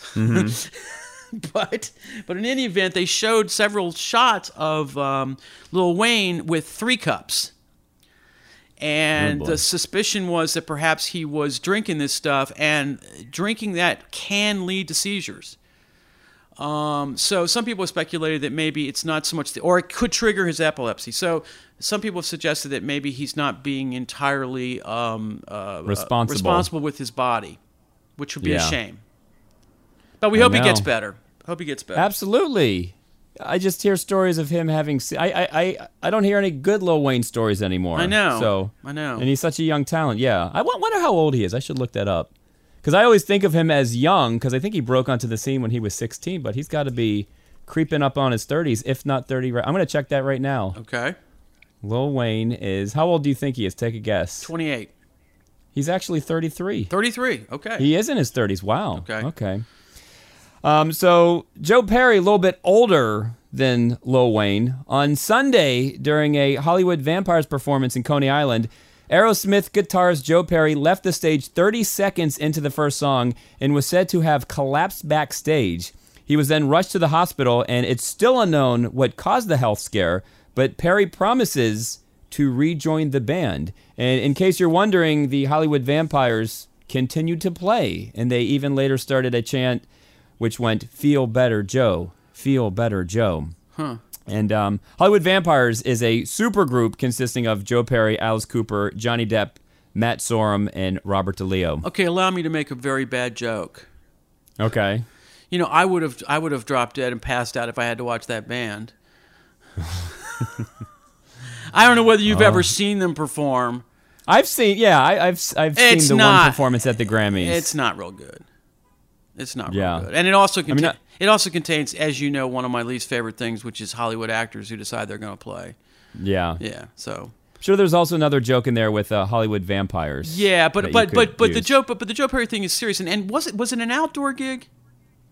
C: But but in any event, they showed several shots of um, Lil Wayne with three cups. And
B: Oh, boy.
C: the suspicion was that perhaps he was drinking this stuff, and drinking that can lead to seizures. Um, so some people have speculated that maybe it's not so much, the, or it could trigger his epilepsy. So some people have suggested that maybe he's not being entirely um, uh,
B: Responsible.
C: uh, responsible with his body, which would be
B: Yeah.
C: a shame. But we
B: I
C: hope he
B: know.
C: gets better. Hope he gets better.
B: Absolutely. I just hear stories of him having. se- I I I, I don't hear any good Lil Wayne stories anymore.
C: I know.
B: So
C: I know.
B: and he's such a young talent. Yeah. I wo- wonder how old he is. I should look that up. Because I always think of him as young. Because I think he broke onto the scene when he was sixteen. But he's got to be creeping up on his thirties, if not thirty. Right. I'm going to check that right now.
C: Okay.
B: Lil Wayne is. How old do you think he is? Take a guess.
C: twenty-eight.
B: He's actually thirty-three.
C: thirty-three. Okay.
B: He is in his thirties. Wow.
C: Okay.
B: Okay. Um, so Joe Perry, a little bit older than Lil Wayne, on Sunday during a Hollywood Vampires performance in Coney Island, Aerosmith guitarist Joe Perry left the stage thirty seconds into the first song and was said to have collapsed backstage. He was then rushed to the hospital, and it's still unknown what caused the health scare, but Perry promises to rejoin the band. And in case you're wondering, the Hollywood Vampires continued to play, and they even later started a chant which went, "Feel better, Joe. Feel better, Joe."
C: Huh.
B: And um, Hollywood Vampires is a supergroup consisting of Joe Perry, Alice Cooper, Johnny Depp, Matt Sorum, and Robert DeLeo.
C: Okay, allow me to make a very bad joke.
B: Okay.
C: You know, I would have I would have dropped dead and passed out if I had to watch that band. I don't know whether you've
B: Oh.
C: ever seen them perform.
B: I've seen, yeah, I, I've I've seen
C: It's
B: the
C: not-
B: one performance at the Grammys.
C: It's not real good. It's not
B: Yeah.
C: real good. And it also contain,
B: mean, I-
C: it also contains, as you know, one of my least favorite things, which is Hollywood actors who decide they're going to play.
B: yeah.
C: Yeah. So
B: Sure, there's also another joke in there with uh, Hollywood Vampires.
C: yeah,
B: that
C: but
B: you
C: but
B: could
C: but but the
B: use.
C: Joe but, but the Joe Perry thing is serious. And, and was it was it an outdoor gig?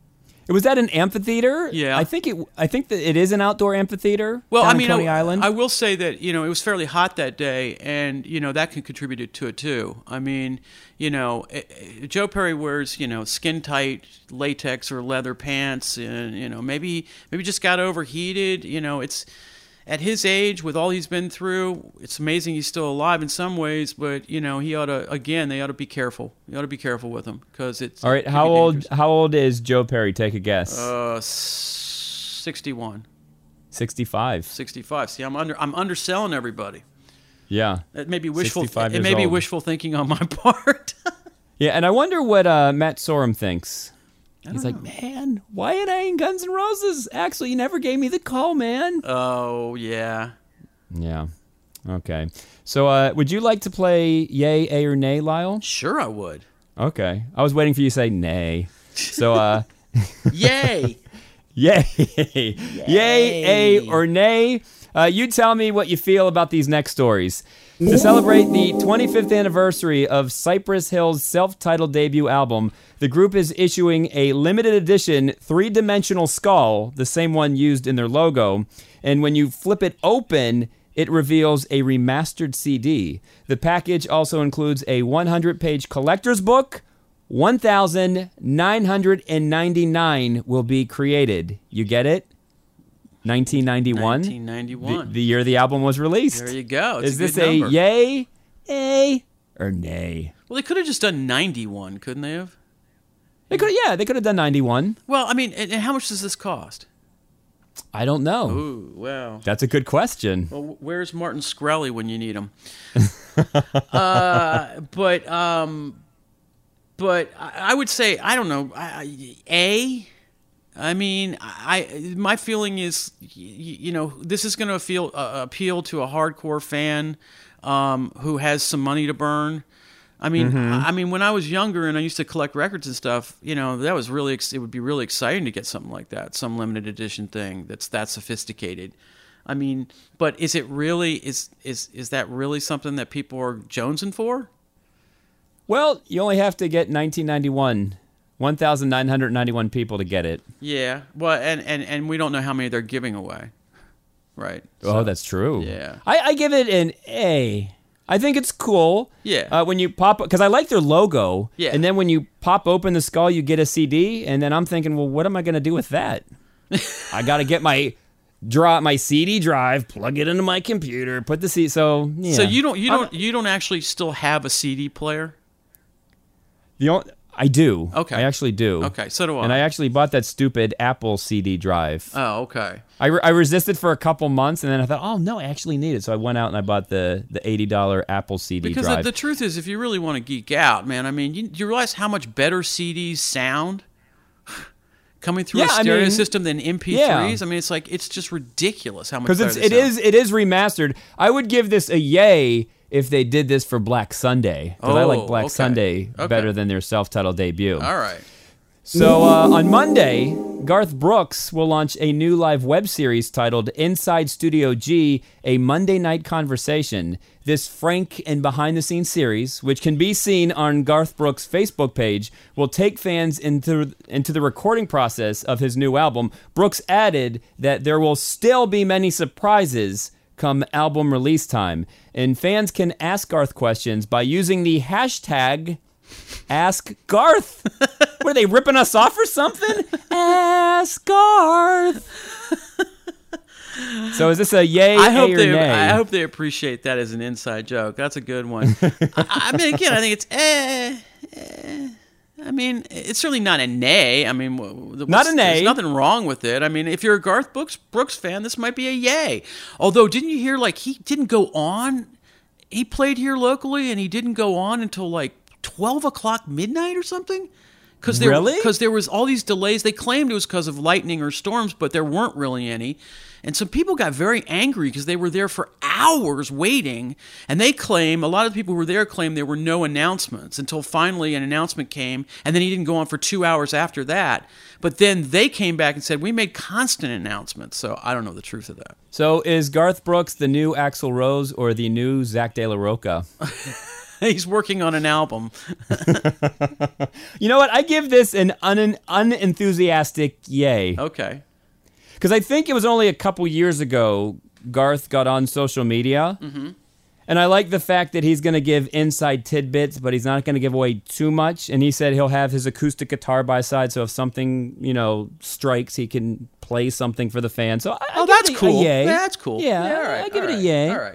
B: Was that an amphitheater?
C: Yeah.
B: I think it. I think that it is an outdoor amphitheater.
C: Well,
B: down
C: I mean,
B: in Coney
C: I,
B: Island.
C: I will say that you know it was fairly hot that day, and you know that can contribute to it too. I mean, you know, eh, eh, Joe Perry wears you know skin tight latex or leather pants, and you know maybe maybe just got overheated. You know, it's at his age with all he's been through. It's amazing he's still alive in some ways, but you know he ought to again. They ought to be careful. You ought to be careful with him because it's
B: All right.
C: it could
B: How
C: be
B: old?
C: dangerous.
B: How old is Joe Perry? Take a guess.
C: Uh, sixty-one.
B: Sixty-five.
C: sixty-five. See, I'm under I'm underselling everybody.
B: Yeah.
C: It may be wishful.
B: sixty-five
C: It
B: years
C: may be
B: old.
C: wishful thinking on my part.
B: Yeah, and I wonder what uh, Matt Sorum thinks. He's like, man, why ain't I in Guns N' Roses? Actually, you never gave me the call, man.
C: Oh yeah.
B: Yeah. Okay. So, uh, would you like to play Yay, A, or Nay, Lyle?
C: Sure, I would.
B: Okay. I was waiting for you to say Nay. So, uh,
C: Yay!
B: yay. Yay, A, or Nay. Uh, you tell me what you feel about these next stories. To celebrate the twenty-fifth anniversary of Cypress Hill's self-titled debut album, the group is issuing a limited edition three-dimensional skull, the same one used in their logo. And when you flip it open, it reveals a remastered C D. The package also includes a one hundred page collector's book. one thousand nine hundred ninety-nine will be created. You get it? nineteen ninety-one?
C: nineteen ninety-one.
B: The, the year the album was released.
C: There you go. It's
B: Is
C: a
B: this
C: good
B: a
C: number.
B: yay, A, or nay?
C: Well, they could have just done ninety-one, couldn't they have?
B: They could, yeah, they could have done ninety-one.
C: Well, I mean, and, and how much does this cost?
B: I don't know.
C: Ooh, wow.
B: That's a good question.
C: Well, where's Martin Shkreli when you need him? uh, but um, but I, I would say I don't know. I, I, a, I mean, I my feeling is y- you know this is going to feel uh, appeal to a hardcore fan um, who has some money to burn. I mean, I mean, when I was younger and I used to collect records and stuff, you know, that was really, ex- it would be really exciting to get something like that, some limited edition thing that's that sophisticated. I mean, but is it really, is is is that really something that people are jonesing for?
B: Well, you only have to get nineteen ninety-one. one thousand nine hundred ninety-one people to get it.
C: Yeah. Well, and, and, and we don't know how many they're giving away. Right.
B: Oh,
C: So,
B: that's true.
C: yeah.
B: I, I give it an A. I think it's cool.
C: Yeah.
B: Uh, when you pop, because I like their logo.
C: Yeah.
B: And then when you pop open the skull, you get a C D, and then I'm thinking, well, what am I going to do with that? I got to get my draw my C D drive, plug it into my computer, put the C. So yeah.
C: So you don't you
B: I'm-
C: don't you don't actually still have a C D player?
B: The only, I do.
C: Okay.
B: I actually do.
C: Okay, so do I.
B: And I actually bought that stupid Apple C D drive.
C: Oh, okay.
B: I, re- I resisted for a couple months, and then I thought, oh, no, I actually need it. So I went out and I bought the, the eighty dollars Apple C D
C: Because the,
B: drive.
C: the truth is, if you really want to geek out, man, I mean, you, you realize how much better C Ds sound coming through
B: Yeah,
C: a
B: I
C: stereo
B: mean,
C: system than M P threes.
B: yeah.
C: I mean, it's like it's just ridiculous how much
B: Because
C: better
B: it's
C: they
B: it
C: sound.
B: is it is remastered. I would give this a yay if they did this for Black Sunday. Because I
C: Oh,
B: like Black
C: okay.
B: Sunday
C: Okay.
B: better than their self-titled debut.
C: All right.
B: So uh, on Monday, Garth Brooks will launch a new live web series titled Inside Studio G, A Monday Night Conversation. This frank and behind-the-scenes series, which can be seen on Garth Brooks' Facebook page, will take fans into, into the recording process of his new album. Brooks added that there will still be many surprises come album release time, and fans can ask Garth questions by using the hashtag Ask Garth. What are they ripping us off or something? Ask Garth. So is this a yay,
C: I hope
B: A, or
C: they
B: nay?
C: I hope they appreciate that as an inside joke. That's a good one. I, I mean, again, I think it's eh, eh. I mean, it's certainly not a nay. I mean, wh- the-
B: Not a nay.
C: There's nothing wrong with it. I mean, if you're a Garth Brooks Brooks fan, this might be a yay. Although, didn't you hear like he didn't go on? He played here locally, and he didn't go on until like twelve o'clock midnight or something. Because there,
B: Really?
C: Because there was all these delays. They claimed it was because of lightning or storms, but there weren't really any. And some people got very angry because they were there for hours waiting. And they claim, a lot of the people who were there claim there were no announcements until finally an announcement came. And then he didn't go on for two hours after that. But then they came back and said, we made constant announcements. So I don't know the truth of that.
B: So is Garth Brooks the new Axl Rose or the new Zach De La Roca?
C: He's working on an album.
B: You know what? I give this an un- unenthusiastic yay.
C: Okay.
B: Because I think it was only a couple years ago Garth got on social media. Mm-hmm. And I like the fact that he's going to give inside tidbits, but he's not going to give away too much. And he said he'll have his acoustic guitar by side, so if something, you know, strikes, he can play something for the fans. So I, I
C: Oh,
B: give
C: that's
B: it a,
C: cool.
B: a yay.
C: Yeah, that's cool.
B: Yeah,
C: all right,
B: I give
C: all
B: it a
C: right,
B: yay.
C: All right.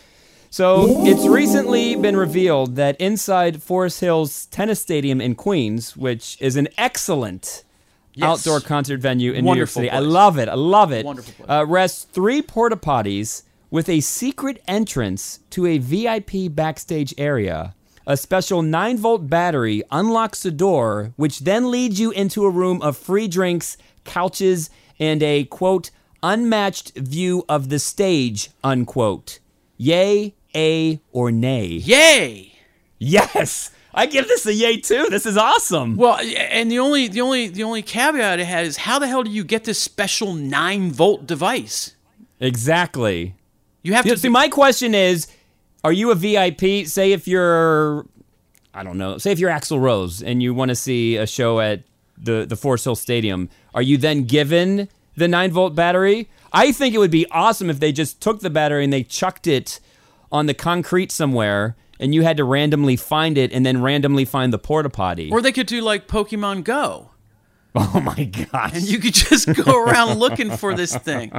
B: So it's recently been revealed that inside Forest Hills Tennis Stadium in Queens, which is an excellent
C: Yes.
B: outdoor concert venue in
C: Wonderful
B: New York City.
C: place.
B: I love it. I love it.
C: Wonderful place.
B: Uh, rests three porta potties with a secret entrance to a V I P backstage area. A special nine volt battery unlocks the door, which then leads you into a room of free drinks, couches, and a, quote, unmatched view of the stage, unquote. Yay, a, or nay?
C: Yay!
B: Yes! I give this a yay, too. This is awesome.
C: Well, and the only the only the only caveat it had is how the hell do you get this special nine volt device?
B: Exactly.
C: You have
B: See,
C: to
B: see, my question is, are you a V I P? Say if you're, I don't know, say if you're Axl Rose and you want to see a show at the, the Forest Hill Stadium, are you then given the nine volt battery? I think it would be awesome if they just took the battery and they chucked it on the concrete somewhere and you had to randomly find it and then randomly find the porta potty.
C: Or they could do like Pokemon Go.
B: Oh my gosh.
C: And you could just go around looking for this thing.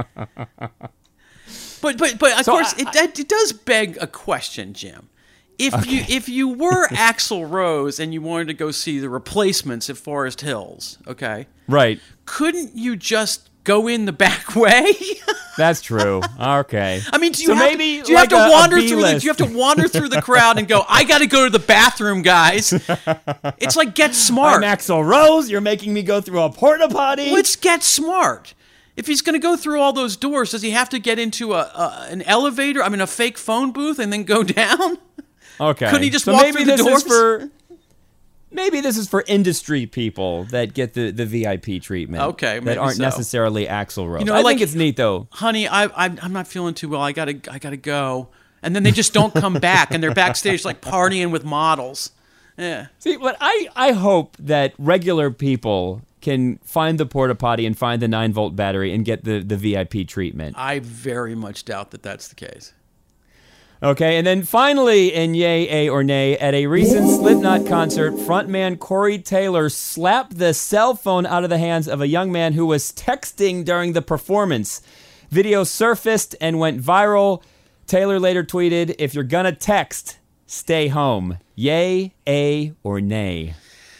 C: But but but of
B: So
C: course
B: I-
C: it it does beg a question, Jim. If you if you were Axl Rose and you wanted to go see the Replacements at Forest Hills, okay,
B: Right.
C: couldn't you just go in the back way?
B: That's true. Okay.
C: I mean, do you
B: So
C: have
B: maybe
C: to, do you
B: like
C: have
B: a-
C: to
B: a
C: wander through the
B: B-list.
C: do you have to wander through the crowd and go, I got to go to the bathroom, guys? It's like Get Smart.
B: I'm Axl Rose. You're making me go through a porta potty.
C: Let's Get Smart. If he's going to go through all those doors, does he have to get into a, a an elevator? I mean, a fake phone booth and then go down?
B: Okay.
C: Couldn't he just
B: so
C: walk
B: maybe
C: through the
B: this
C: doors?
B: Is for, maybe this is for industry people that get the, the V I P treatment.
C: Okay, maybe
B: that aren't
C: so.
B: necessarily Axl Rose.
C: You know,
B: I
C: like-
B: think it's neat though.
C: Honey, I, I I'm not feeling too well. I gotta I gotta go. And then they just don't come back, and they're backstage like partying with models. Yeah.
B: See, but I, I hope that regular people can find the porta potty and find the nine volt battery and get the, the V I P treatment.
C: I very much doubt that that's the case.
B: Okay, and then finally, in yay, a, or nay, at a recent Slipknot concert, frontman Corey Taylor slapped the cell phone out of the hands of a young man who was texting during the performance. Video surfaced and went viral. Taylor later tweeted, if you're gonna text, stay home. Yay, a, or nay?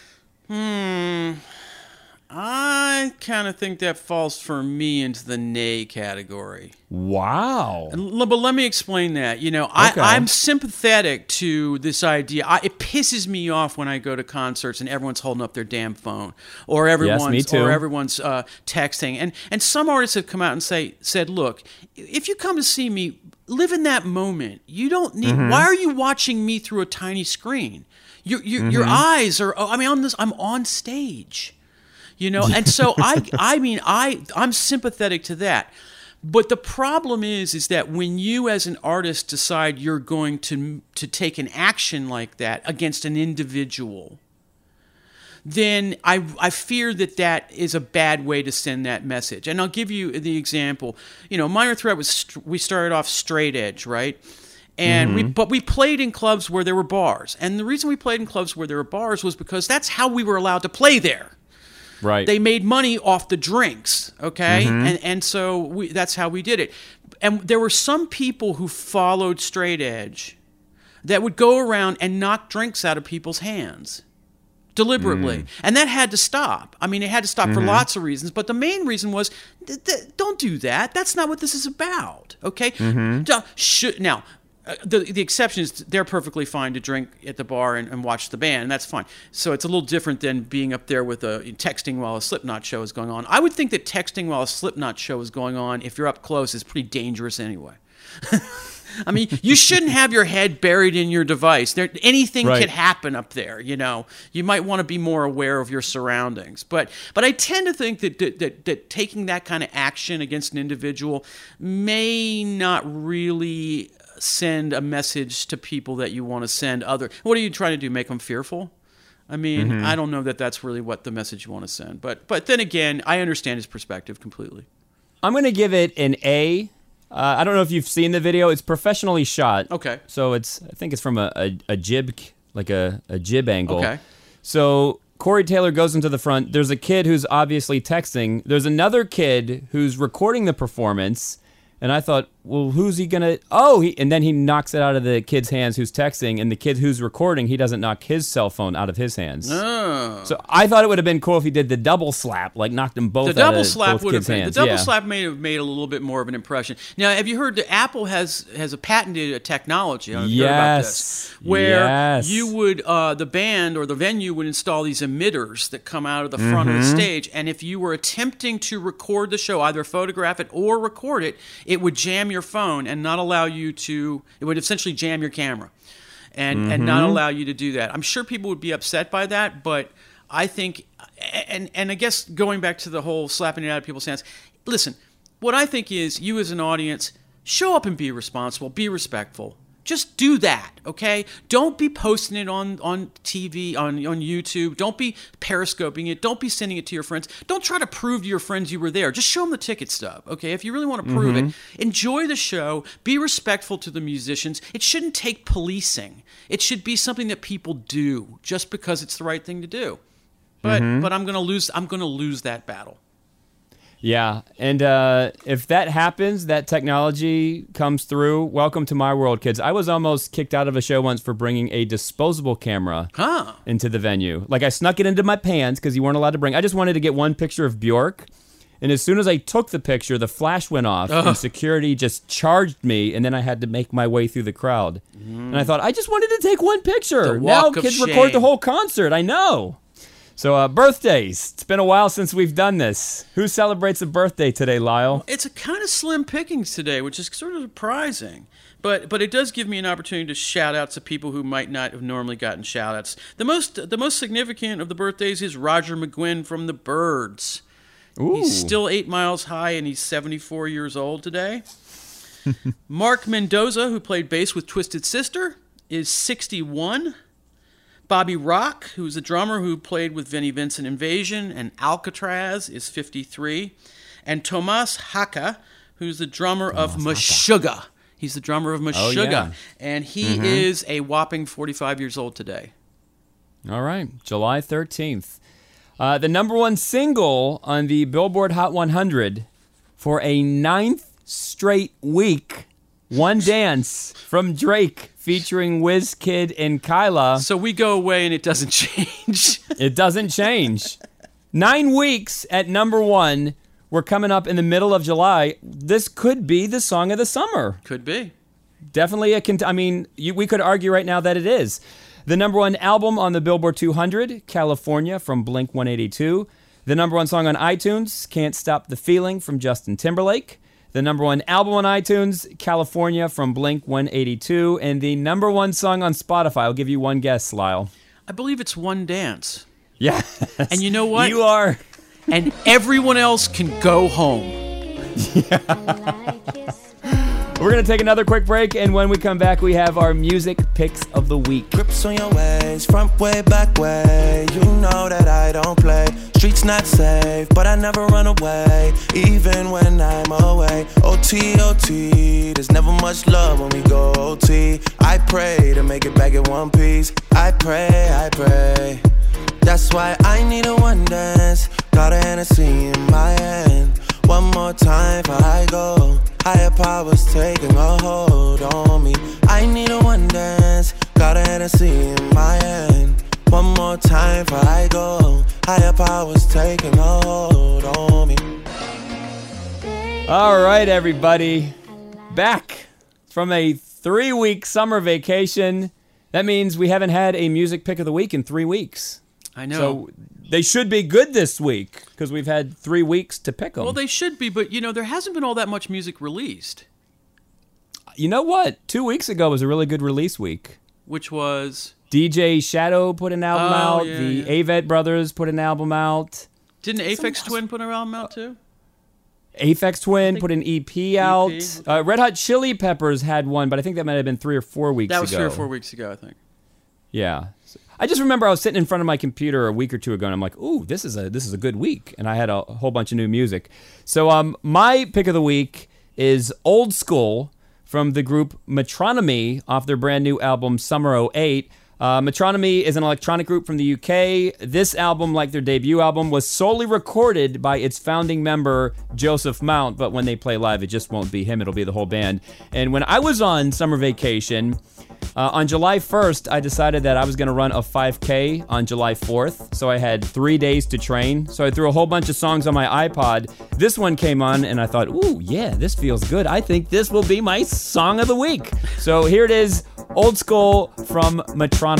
C: Hmm. I kind of think that falls for me into the nay category.
B: Wow.
C: L- But let me explain that. You know, I,
B: Okay.
C: I'm sympathetic to this idea. I, it pisses me off when I go to concerts and everyone's holding up their damn phone, or everyone's
B: me too.
C: or everyone's uh, texting. And and some artists have come out and say said, look, if you come to see me, live in that moment. You don't need.
B: Mm-hmm.
C: Why are you watching me through a tiny screen? Your your,
B: Mm-hmm.
C: your eyes are. I mean, on this, I'm on stage. You know, and so I, I mean, I, I'm sympathetic to that. But the problem is, is that when you as an artist decide you're going to, to take an action like that against an individual, then I, I fear that that is a bad way to send that message. And I'll give you the example. You know, Minor Threat was, st- we started off straight edge, right? And we, but we played in clubs where there were bars. And the reason we played in clubs where there were bars was because that's how we were allowed to play there.
B: Right.
C: They made money off the drinks, okay?
B: Mm-hmm.
C: And and so we, that's how we did it. And there were some people who followed straight edge that would go around and knock drinks out of people's hands deliberately.
B: Mm.
C: And that had to stop. I mean, it had to stop
B: Mm-hmm.
C: for lots of reasons, but the main reason was th- th- don't do that. That's not what this is about, okay?
B: Mm-hmm.
C: Now, should, now Uh, the the exception is they're perfectly fine to drink at the bar and, and watch the band, and that's fine. So it's a little different than being up there with a texting while a Slipknot show is going on. I would think that texting while a Slipknot show is going on, if you're up close, is pretty dangerous anyway. I mean, you shouldn't have your head buried in your device. There, anything
B: Right.
C: could happen up there. You know, you might want to be more aware of your surroundings. But but I tend to think that that, that, that taking that kind of action against an individual may not really send a message to people that you want to send. Other, what are you trying to do? Make them fearful? I mean, mm-hmm. I don't know that that's really what the message you want to send. But but then again, I understand his perspective completely.
B: I'm going to give it an A. Uh, I don't know if you've seen the video. It's professionally shot.
C: Okay.
B: So it's I think it's from a, a, a jib, like a, a jib angle.
C: Okay.
B: So Corey Taylor goes into the front. There's a kid who's obviously texting. There's another kid who's recording the performance. And I thought, well, who's he going to... Oh, he, and then he knocks it out of the kid's hands who's texting, and the kid who's recording, he doesn't knock his cell phone out of his hands.
C: Oh.
B: So I thought it would have been cool if he did the double slap, like knocked them both
C: the
B: out
C: double
B: of
C: slap
B: both
C: would
B: kids'
C: have been,
B: hands.
C: The double
B: yeah.
C: slap may have made a little bit more of an impression. Now, have you heard that Apple has has a patented a technology? I don't know if you heard about this, where
B: yes.
C: you would uh, the band or the venue would install these emitters that come out of the front
B: mm-hmm.
C: of the stage, and if you were attempting to record the show, either photograph it or record it, it would jam your phone and not allow you to. It would essentially jam your camera, and mm-hmm. and not allow you to do that. I'm sure people would be upset by that, but I think, and and I guess going back to the whole slapping it out of people's hands. Listen, what I think is you as an audience show up and be responsible, be respectful. Just do that, okay? Don't be posting it on, on T V, on, on YouTube. Don't be periscoping it. Don't be sending it to your friends. Don't try to prove to your friends you were there. Just show them the ticket stub, okay? If you really want to prove
B: mm-hmm.
C: it, enjoy the show. Be respectful to the musicians. It shouldn't take policing. It should be something that people do just because it's the right thing to do. But
B: mm-hmm.
C: but I'm gonna lose. I'm gonna lose that battle.
B: Yeah, and uh, if that happens, that technology comes through, welcome to my world, kids. I was almost kicked out of a show once for bringing a disposable camera
C: huh.
B: into the venue. Like, I snuck it into my pants because you weren't allowed to bring. I just wanted to get one picture of Bjork, and as soon as I took the picture, the flash went off,
C: Ugh.
B: and security just charged me, and then I had to make my way through the crowd. Mm. And I thought, I just wanted to take one picture.
C: The
B: Now
C: walk of
B: kids
C: shame.
B: record the whole concert. I know. So, uh, birthdays. It's been a while since we've done this. Who celebrates a birthday today, Lyle?
C: It's a kind of slim pickings today, which is sort of surprising. But but it does give me an opportunity to shout out to people who might not have normally gotten shout outs. The most the most significant of the birthdays is Roger McGuinn from the Byrds.
B: Ooh.
C: He's still eight miles high and he's seventy-four years old today. Mark Mendoza, who played bass with Twisted Sister, is sixty-one. Bobby Rock, who's a drummer who played with Vinnie Vincent Invasion and Alcatraz, is fifty-three. And Tomas Haka, who's the drummer Tomas of Meshuggah. He's the drummer of Meshuggah. Oh, yeah. And he mm-hmm. is a whopping forty-five years old today.
B: All right, July thirteenth. Uh, the number one single on the Billboard Hot one hundred for a ninth straight week, One Dance from Drake, featuring WizKid and Kyla.
C: So we go away and it doesn't change.
B: It doesn't change. Nine weeks at number one. We're coming up in the middle of July. This could be the song of the summer.
C: Could be.
B: Definitely a cont- I mean, you, we could argue right now that it is. The number one album on the Billboard two hundred, California from Blink one eighty-two. The number one song on iTunes, Can't Stop the Feeling from Justin Timberlake. The number one album on iTunes, California from Blink one eighty-two. And the number one song on Spotify, I'll give you one guess, Lyle.
C: I believe it's One Dance.
B: Yeah.
C: And you know what?
B: You are.
C: And everyone else can go home.
B: Yeah. We're going to take another quick break, and when we come back, we have our music picks of the week.
F: Grips on your ways, front way, back way. You know that I don't play. Streets not safe, but I never run away, even when I'm away. O T, O T, there's never much love when we go O T. I pray to make it back in one piece. I pray, I pray. That's why I need a one dance. Got a Hennessy in my hand. One more time before I go. Higher powers taking a hold on me. I need a one dance. Got a Hennessy in my hand. One more time before I go. Higher powers taking a hold on me.
B: All right, everybody. Back from a three-week summer vacation. That means we haven't had a music pick of the week in three weeks.
C: I know.
B: So they should be good this week because we've had three weeks to pick them.
C: Well, they should be, but, you know, there hasn't been all that much music released.
B: You know what? Two weeks ago was a really good release week.
C: Which was?
B: D J Shadow put an album
C: oh,
B: out.
C: Yeah,
B: the
C: yeah.
B: Avett Brothers put an album out.
C: Didn't Aphex Twin put an album out, too?
B: Aphex Twin put an E P out.
C: E P.
B: Uh, Red Hot Chili Peppers had one, but I think that might have been three or four weeks ago.
C: That was three or four weeks ago, I think.
B: Yeah. I just remember I was sitting in front of my computer a week or two ago, and I'm like, ooh, this is a this is a good week. And I had a whole bunch of new music. So um, my pick of the week is Old School from the group Metronomy off their brand new album Summer oh eight. Uh, Metronomy is an electronic group from the U K. This album, like their debut album, was solely recorded by its founding member, Joseph Mount, but when they play live, it just won't be him, it'll be the whole band. And when I was on summer vacation, uh, on July first, I decided that I was going to run a five K on July fourth, so I had three days to train. So I threw a whole bunch of songs on my iPod. This one came on, and I thought, ooh, yeah, this feels good. I think this will be my song of the week. So here it is, Old School from Metronomy.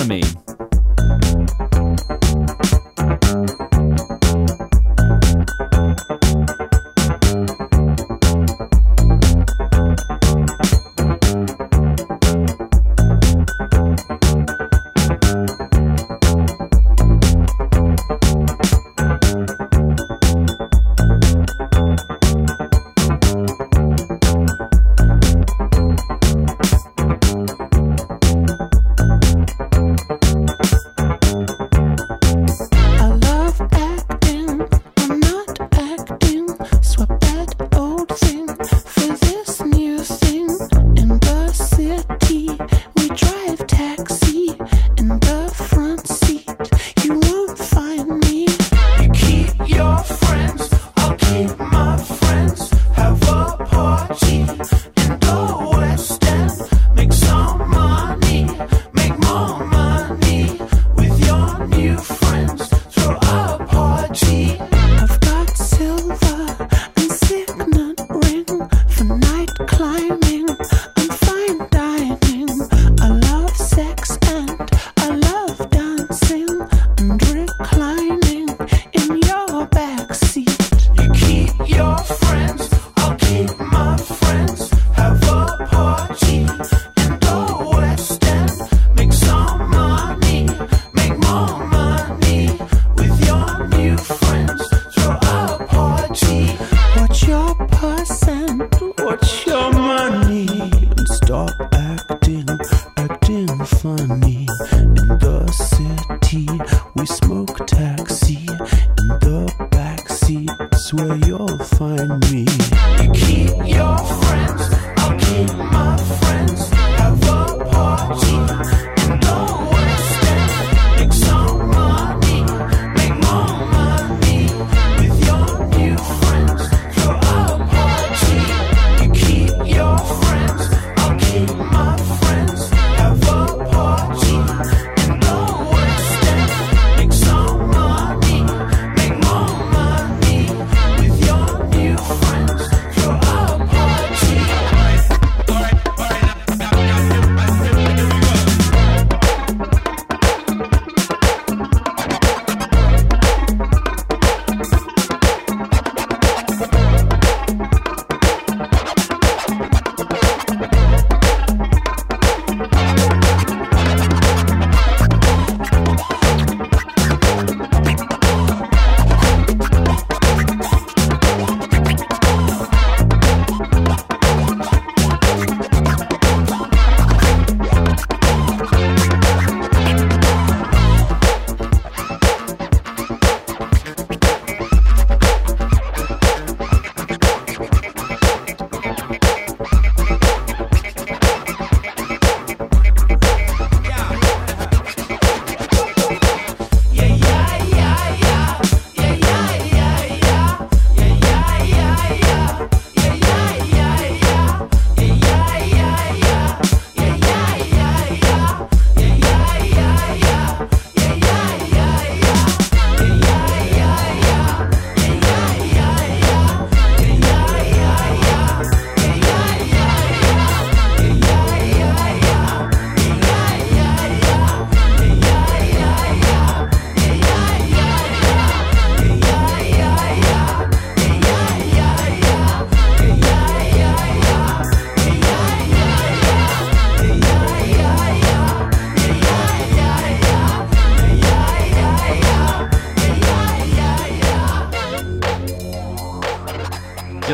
F: Funny in the city, we smoke taxi in the backseat. Where you'll find me. You keep your friends, I'll keep my friends.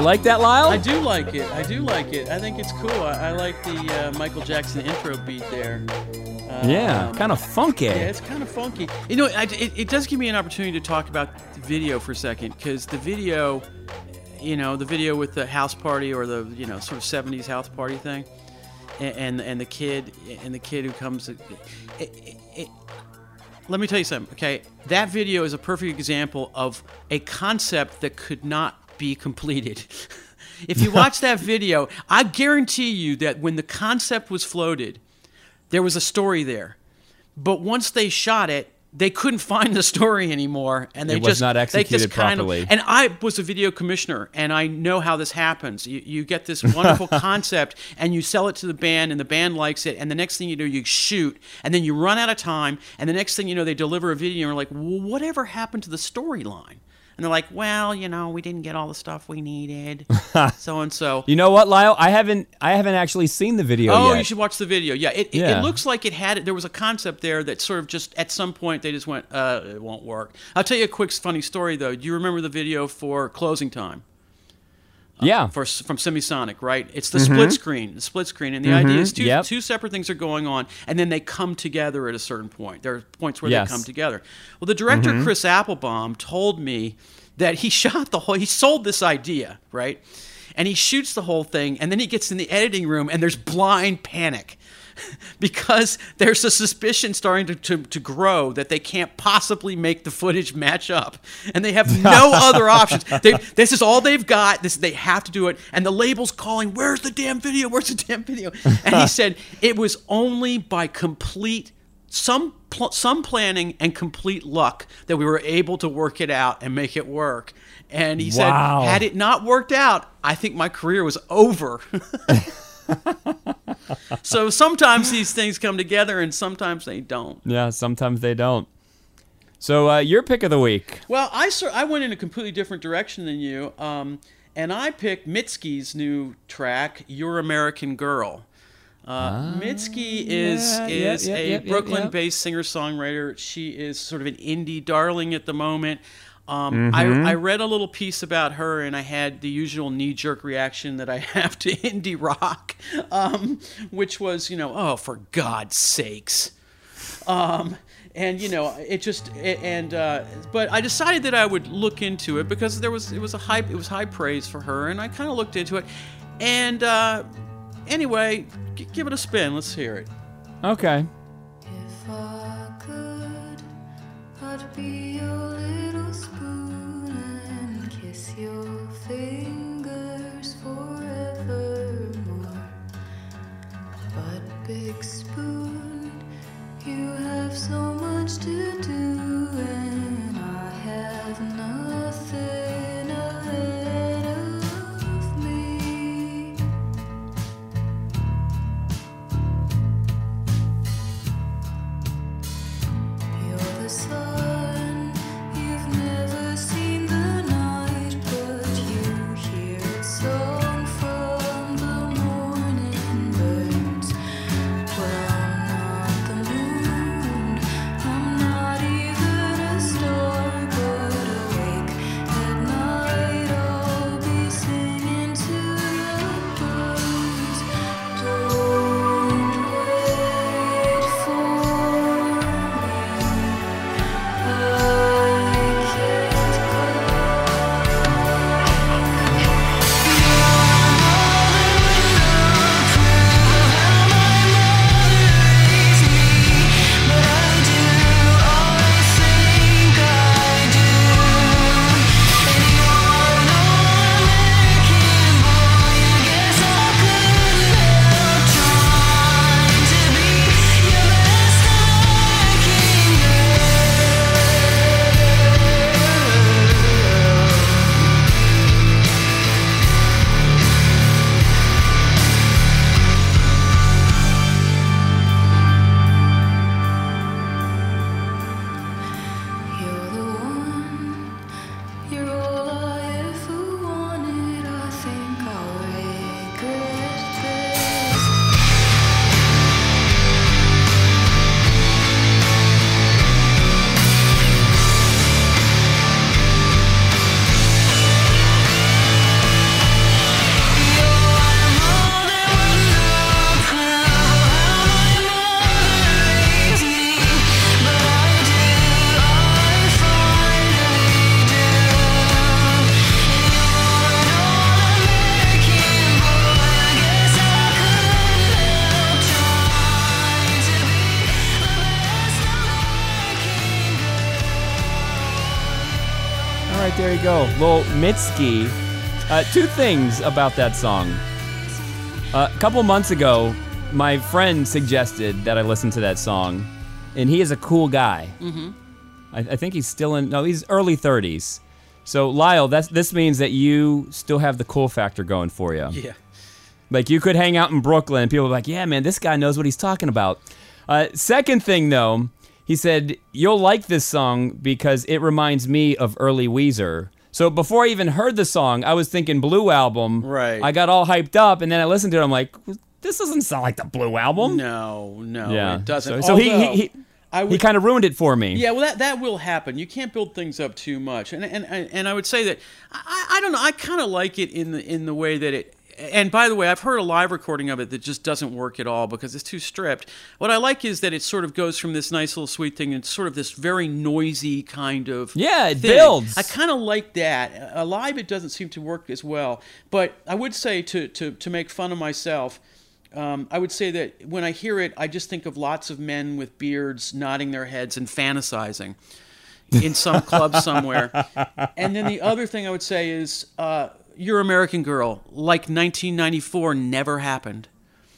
B: like that, Lyle?
C: I do like it. I do like it. I think it's cool. I, I like the uh, Michael Jackson intro beat there. Um,
B: yeah, kind of funky.
C: Yeah, it's kind of funky. You know, I, it, it does give me an opportunity to talk about the video for a second, because the video, you know, the video with the house party, or the, you know, sort of seventies house party thing, and and, and the kid and the kid who comes. It, it, it, let me tell you something, okay? That video is a perfect example of a concept that could not be completed. If you watch that video, I guarantee you that when the concept was floated, there was a story there. But once they shot it, they couldn't find the story anymore, and they
B: it was
C: just
B: not
C: they
B: executed
C: just kind
B: properly.
C: Of, and I was a video commissioner, and I know how this happens. You, you get this wonderful concept, and you sell it to the band, and the band likes it, and the next thing you do, you shoot, and then you run out of time, and the next thing you know, they deliver a video, and you're like, well, whatever happened to the storyline? And they're like, well, you know, we didn't get all the stuff we needed, so and so.
B: You know what, Lyle? I haven't, I haven't actually seen the video
C: oh,
B: yet.
C: you should watch the video. Yeah, it, it,
B: Yeah.
C: it looks like it had. There was a concept there that sort of just at some point they just went, uh, it won't work. I'll tell you a quick funny story though. Do you remember the video for Closing Time?
B: Yeah.
C: For, from Semisonic, right? It's the split screen, the split screen, and the idea is two
B: Yep.
C: two separate things are going on, and then they come together at a certain point. There are points where
B: Yes.
C: they come together. Well, the director Chris Applebaum told me that he shot the whole. He sold this idea, right? And he shoots the whole thing, and then he gets in the editing room, and there's blind panic. Because there's a suspicion starting to, to, to grow that they can't possibly make the footage match up. And they have no other options. They, this is all they've got. This, they have to do it. And the label's calling, where's the damn video? Where's the damn video? And he said it was only by complete, some, pl- some planning and complete luck that we were able to work it out and make it work. And he
B: Wow.
C: said, had it not worked out, I think my career was over. So sometimes these things come together and sometimes they don't.
B: Yeah, sometimes they don't. So uh, your pick of the week.
C: Well, I sur- I went in a completely different direction than you, um, and I picked Mitski's new track, Your American Girl. Uh, Mitski is
B: yeah,
C: is
B: yep,
C: a
B: yep, yep,
C: Brooklyn-based singer-songwriter. She is sort of an indie darling at the moment. Um,
B: Mm-hmm.
C: I, I read a little piece about her, and I had the usual knee-jerk reaction that I have to indie rock, um, which was, you know, oh, for God's sakes. Um, and, you know, it just, and, uh, but I decided that I would look into it because there was, it was a high, it was high praise for her, and I kind of looked into it. And, uh, anyway, g- give it a spin. Let's hear it.
B: Okay.
G: If I could, I'd be your little spoon and kiss your fingers forevermore. But big spoon, you have so much to do, and I have nothing ahead of me. You're the sun, you've never seen the night, but you hear a song from the morning birds. Well, I'm not the moon, I'm not
B: there you go. Lil Mitski. Uh, two things about that song. Uh, a couple months ago, my friend suggested that I listen to that song, and he is a cool guy. Mm-hmm. I, I think he's still in, no, he's early thirties. So, Lyle, that's, this means that you still have the cool factor going for you.
C: Yeah.
B: Like, you could hang out in Brooklyn, and people are like, yeah, man, this guy knows what he's talking about. Uh, second thing, though, he said, you'll like this song because it reminds me of early Weezer. So before I even heard the song, I was thinking Blue Album.
C: Right.
B: I got all hyped up, and then I listened to it, I'm like, this doesn't sound like the Blue Album.
C: No, no,
B: Yeah.
C: it doesn't.
B: So, so he,
C: Although,
B: he, he,
C: I would,
B: he kind of ruined it for me.
C: Yeah, well, that, that will happen. You can't build things up too much, and and and I would say that I, I don't know. I kind of like it in the in the way that it. And by the way, I've heard a live recording of it that just doesn't work at all because it's too stripped. What I like is that it sort of goes from this nice little sweet thing and sort of this very noisy kind of
B: Yeah, it
C: thing.
B: builds.
C: I kind of like that. Uh, live, it doesn't seem to work as well. But I would say to to to make fun of myself. Um, I would say that when I hear it, I just think of lots of men with beards nodding their heads and fantasizing in some club somewhere. And then the other thing I would say is, uh, You're American Girl, like nineteen ninety-four never happened.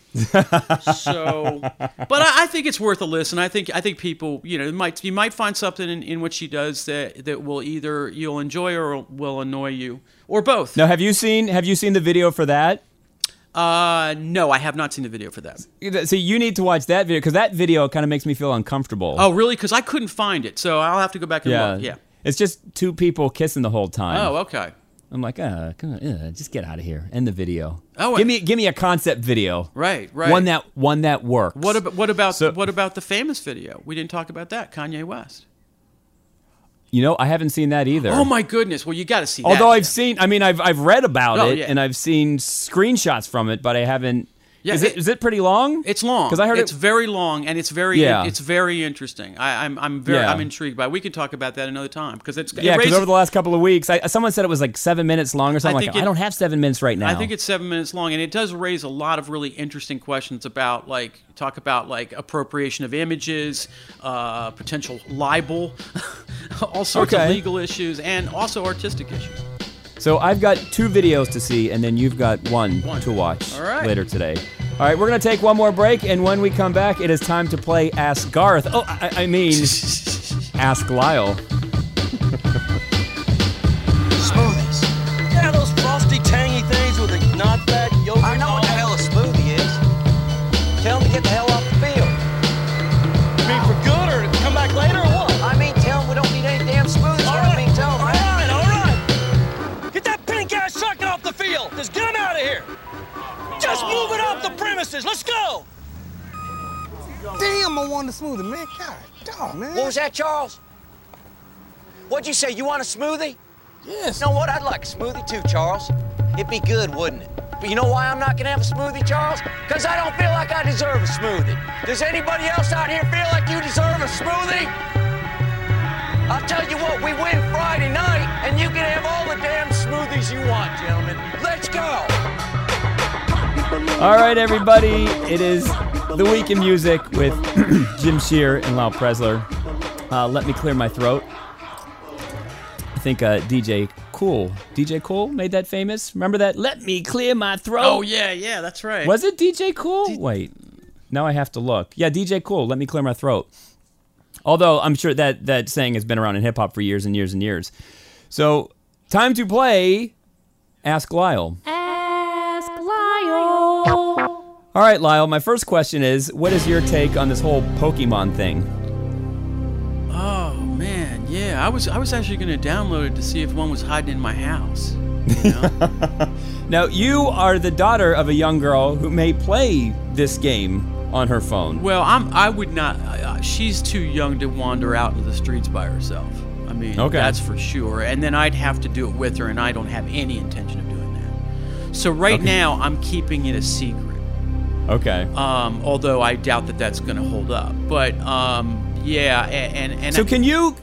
C: So, but I, I think it's worth a listen. I think I think people, you know, it might you might find something in, in what she does that that will either you'll enjoy or will annoy you, or both.
B: Now, have you seen have you seen the video for that?
C: Uh, no, I have not seen the video for that.
B: See, you need to watch that video because that video kind of makes me feel uncomfortable.
C: Oh, really? Because I couldn't find it, so I'll have to go back and
B: yeah,
C: look. Yeah.
B: It's just two people kissing the whole time.
C: Oh, okay.
B: I'm like, uh, come on, uh, just get out of here. End the video.
C: Oh,
B: give me, give me a concept video.
C: Right, right.
B: One that, one that works.
C: What about what about
B: So-
C: what about the famous video? We didn't talk about that. Kanye West.
B: You know, I haven't seen that either.
C: Oh my goodness! Well, you got to see.
B: Although
C: that,
B: I've
C: Jim.
B: seen, I mean, I've I've read about
C: Oh,
B: it
C: yeah.
B: and I've seen screenshots from it, but I haven't.
C: Yeah,
B: is it,
C: it-
B: is it pretty long?
C: It's long.
B: because I heard
C: it's
B: it.
C: very long and it's very
B: Yeah.
C: it's very interesting. I, I'm I'm very
B: Yeah.
C: I'm intrigued by it. We can talk about that another time because it's it
B: Yeah, because
C: raises-
B: over the last couple of weeks, I, someone said it was like seven minutes long or something.
C: I
B: Like,
C: think
B: I
C: it-
B: don't have seven minutes right now.
C: I think it's seven minutes long, and it does raise a lot of really interesting questions about, like, talk about like appropriation of images, uh, potential libel, all sorts
B: Okay.
C: of legal issues, and also artistic issues.
B: So I've got two videos to see, and then you've got one,
C: One.
B: to watch
C: All right.
B: later today. All right, we're going to take one more break, and when we come back, it is time to play Ask Garth. Oh, I, I mean, Ask Lyle.
H: Smoothies. Yeah, those frosty, tangy things with a not fat yogurt. I know what the hell a smoothie is. Tell them to get the hell off the field. You mean for good or to come back later or what? I mean, tell them we don't need any damn smoothies. All right, I mean, tell them. All right, all right. Get that pink ass truck off the field. Just get him out of here. Just move it off the premises. Let's go.
I: Damn, I wanted a smoothie, man. God, dog, man.
H: What was that, Charles? What'd you say? You want a smoothie?
I: Yes.
H: You know what? I'd like a smoothie too, Charles. It'd be good, wouldn't it? But you know why I'm not gonna have a smoothie, Charles? Because I don't feel like I deserve a smoothie. Does anybody else out here feel like you deserve a smoothie? I'll tell you what, we win Friday night, and you can have all the damn smoothies you want, gentlemen. Let's go!
B: All right, everybody, it is The Week in Music with Jim Shear and Lyle Presler. Uh, let me clear my throat. I think uh, D J Cool, D J Cool made that famous. Remember that? Let me clear my throat.
C: Oh yeah, yeah, that's right.
B: Was it D J Cool? Wait, now I have to look. Yeah, D J Cool, let me clear my throat. Although I'm sure that, that saying has been around in hip-hop for years and years and years. So, time to play Ask Lyle.
G: Ask Lyle.
B: All right, Lyle, my first question is, what is your take on this whole Pokemon thing?
C: Oh man, yeah. I was I was actually gonna download it to see if one was hiding in my house. You know?
B: Now, you are the daughter of a young girl who may play this game on her phone.
C: Well, I'm I would not. Uh, she's too young to wander out into the streets by herself. I mean,
B: Okay.
C: that's for sure. And then I'd have to do it with her, and I don't have any intention of doing that. So right
B: Okay.
C: now, I'm keeping it a secret.
B: Okay.
C: Um, although I doubt that that's going to hold up. But um, yeah, a- and and
B: So
C: I-
B: can you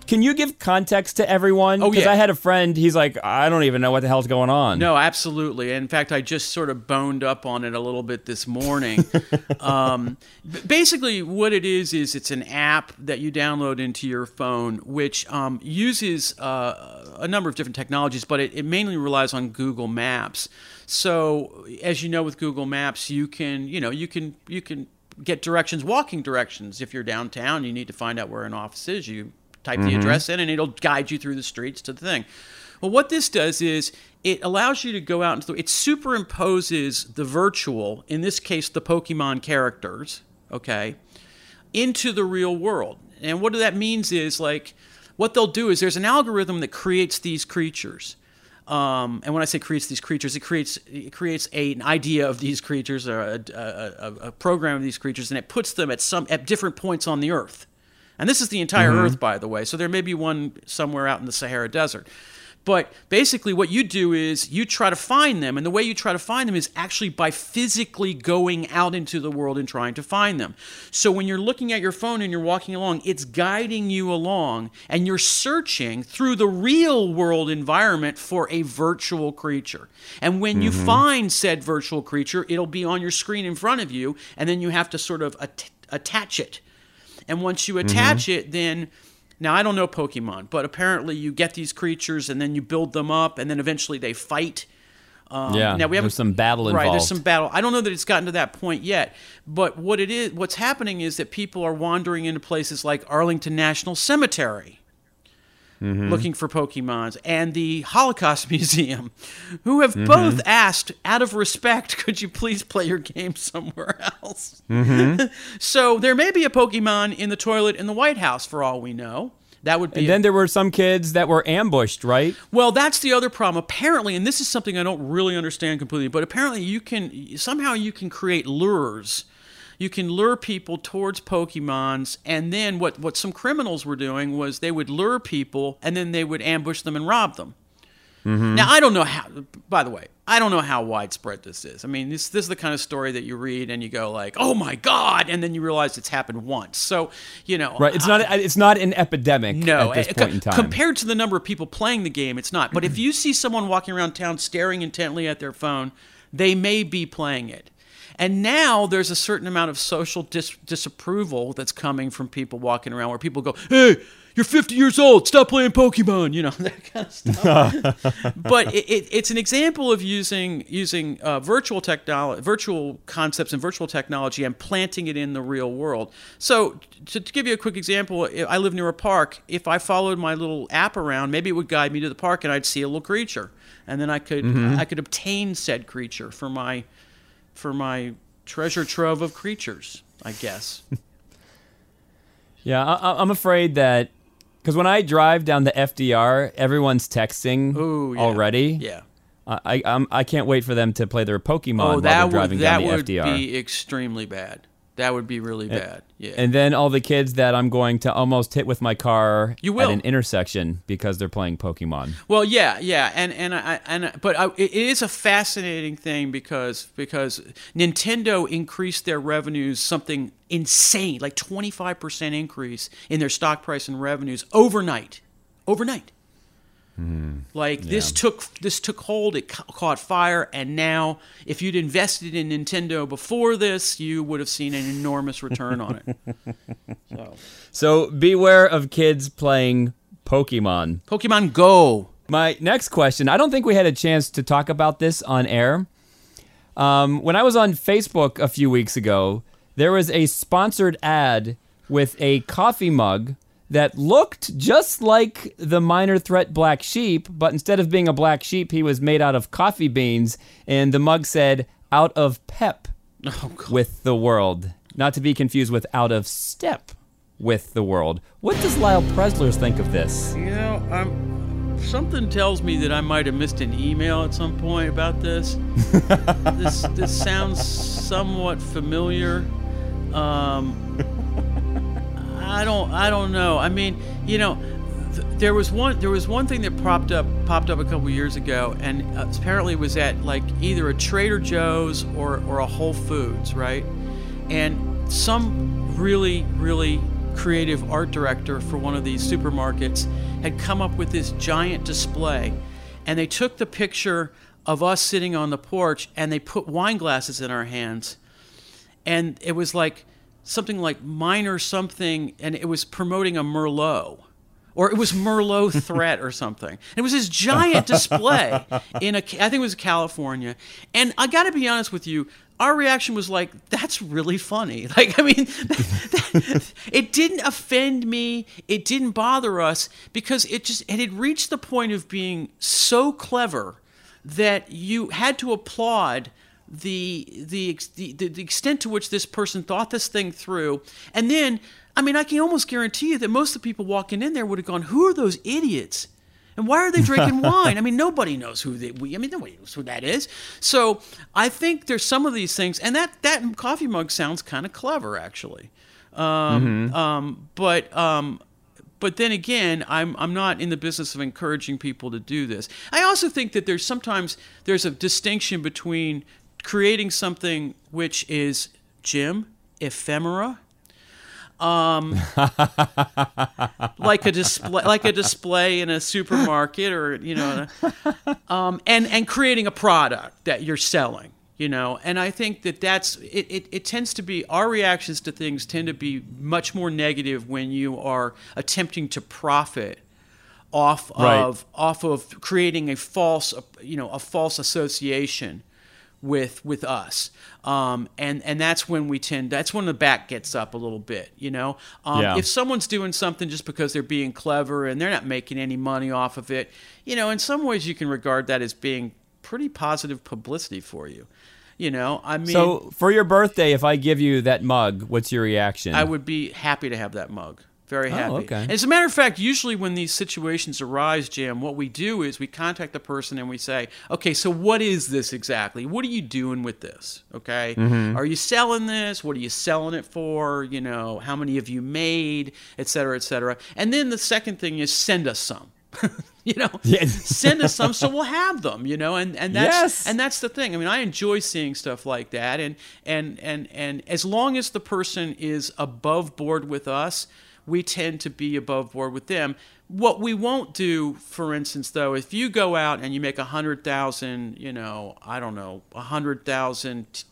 B: can you give context to everyone?
C: Oh,
B: Because
C: yeah.
B: I had a friend, he's like, I don't even know what the hell's going on.
C: No, absolutely. In fact, I just sort of boned up on it a little bit this morning. um, b- basically, what it is is it's an app that you download into your phone, which um, uses uh, a number of different technologies, but it, it mainly relies on Google Maps. So, as you know, with Google Maps, you can, you know, you can, you can get directions, walking directions. If you're downtown, you need to find out where an office is. You type the address in, and it'll guide you through the streets to the thing. Well, what this does is it allows you to go out into the, it superimposes the virtual, in this case, the Pokemon characters, okay, into the real world. And what that means is, like, what they'll do is there's an algorithm that creates these creatures. Um, and when I say creates these creatures, it creates it creates a, an idea of these creatures, or a, a, a, a program of these creatures, and it puts them at some at different points on the Earth. And this is the entire
B: Mm-hmm.
C: Earth, by the way. So there may be one somewhere out in the Sahara Desert. But basically what you do is you try to find them. And the way you try to find them is actually by physically going out into the world and trying to find them. So when you're looking at your phone and you're walking along, it's guiding you along. And you're searching through the real world environment for a virtual creature. And when you find said virtual creature, it'll be on your screen in front of you. And then you have to sort of at- attach it. And once you attach it, then, now I don't know Pokemon, but apparently you get these creatures and then you build them up and then eventually they fight. Um,
B: Yeah,
C: now we
B: there's some battle
C: Right, there's
B: involved.
C: some battle. I don't know that it's gotten to that point yet, but what it is, what's happening is that people are wandering into places like Arlington National Cemetery, looking for Pokemons, and the Holocaust Museum, who have both asked, out of respect, could you please play your game somewhere else? So there may be a Pokemon in the toilet in the White House, for all we know. That would be.
B: And then there were some kids that were ambushed, right?
C: Well, that's the other problem. Apparently, and this is something I don't really understand completely, but apparently you can somehow you can create lures. You can lure people towards Pokemons, and then what, what some criminals were doing was they would lure people, and then they would ambush them and rob them. Now, I don't know how, by the way, I don't know how widespread this is. I mean, this, this is the kind of story that you read and you go like, oh my God, and then you realize it's happened once. So, you know.
B: Right. It's not. It's not an epidemic
C: No,
B: at this
C: uh,
B: point
C: co-
B: in time.
C: compared to the number of people playing the game, it's not. But if you see someone walking around town staring intently at their phone, they may be playing it. And now there's a certain amount of social dis- disapproval that's coming from people walking around where people go, hey, you're fifty years old, stop playing Pokemon, you know, that kind of stuff. But it, it, it's an example of using using uh, virtual technology, virtual concepts and virtual technology and planting it in the real world. So to, to give you a quick example, I live near a park. If I followed my little app around, maybe it would guide me to the park and I'd see a little creature. And then I could mm-hmm. I could obtain said creature for my for my treasure trove of creatures, I guess.
B: Yeah, I, I'm afraid that because when I drive down the F D R, everyone's texting
C: Ooh, yeah.
B: already.
C: Yeah.
B: I I'm, I can't wait for them to play their Pokemon
C: Oh,
B: while
C: that
B: they're
C: would
B: driving
C: that
B: down the
C: would
B: F D R.
C: be extremely bad. That would be really bad. Yeah.
B: And then all the kids that I'm going to almost hit with my car
C: You will.
B: at an intersection because they're playing Pokemon.
C: Well, yeah, yeah, and and I and but I, it is a fascinating thing because because Nintendo increased their revenues something insane, like twenty-five percent increase in their stock price and revenues overnight, overnight. Mm, like yeah. this took this took hold, it ca- caught fire, and now if you'd invested in Nintendo before this, you would have seen an enormous return on it. So.
B: so beware of kids playing Pokemon.
C: Pokemon Go.
B: My next question, I don't think we had a chance to talk about this on air. Um, when I was on Facebook a few weeks ago, there was a sponsored ad with a coffee mug that looked just like the Minor Threat Black Sheep, but instead of being a black sheep, he was made out of coffee beans, and the mug said, out of pep
C: oh,
B: with the world. Not to be confused with out of step with the world. What does Lyle Presler think of this?
C: You know, I'm, something tells me that I might have missed an email at some point about this. this this sounds somewhat familiar. Um... I don't. I don't know. I mean, you know, th- there was one. There was one thing that popped up. Popped up a couple years ago, and uh, apparently it was at like either a Trader Joe's or or a Whole Foods, right? And some really, really creative art director for one of these supermarkets, had come up with this giant display. And they took the picture of us sitting on the porch and they put wine glasses in our hands. And it was like something like minor something, and it was promoting a Merlot. Or it was Merlot Threat or something. And it was this giant display in a, I think it was California. And I got to be honest with you, our reaction was like, that's really funny. Like, I mean, it didn't offend me. It didn't bother us because it just, it had reached the point of being so clever that you had to applaud the the the, the extent to which this person thought this thing through. And then, I mean, I can almost guarantee you that most of the people walking in there would have gone, who are those idiots? And why are they drinking wine? I mean, nobody knows who they, we, I mean, nobody knows who that is. So I think there's some of these things, and that, that coffee mug sounds kind of clever, actually. Um,
B: Mm-hmm.
C: um, but um, but then again, I'm I'm not in the business of encouraging people to do this. I also think that there's sometimes there's a distinction between creating something which is, Jim, ephemera. Um, like a display, like a display in a supermarket, or you know, um, and and creating a product that you're selling, you know. And I think that that's it, it. It tends to be, our reactions to things tend to be much more negative when you are attempting to profit off
B: Right.
C: of off of creating a false, you know, a false association with with us, um, and and that's when we tend that's when the back gets up a little bit, you know. Um,
B: Yeah.
C: If someone's doing something just because they're being clever and they're not making any money off of it, you know, in some ways you can regard that as being pretty positive publicity for you, you know. I mean,
B: So for your birthday, if I give you that mug, what's your reaction?
C: I would be happy to have that mug. Very happy.
B: Oh, okay.
C: And as a matter of fact, usually when these situations arise, Jim, what we do is we contact the person and we say, okay, so what is this exactly? What are you doing with this? Okay.
B: Mm-hmm.
C: Are you selling this? What are you selling it for? You know, how many have you made, et cetera, et cetera. And then the second thing is send us some. You know,
B: Yeah.
C: send us some so we'll have them, you know, and, and that's
B: Yes.
C: and that's the thing. I mean, I enjoy seeing stuff like that, and and and and as long as the person is above board with us, we tend to be above board with them. What we won't do, for instance, though, if you go out and you make a hundred thousand, you know, I don't know, a hundred thousand t-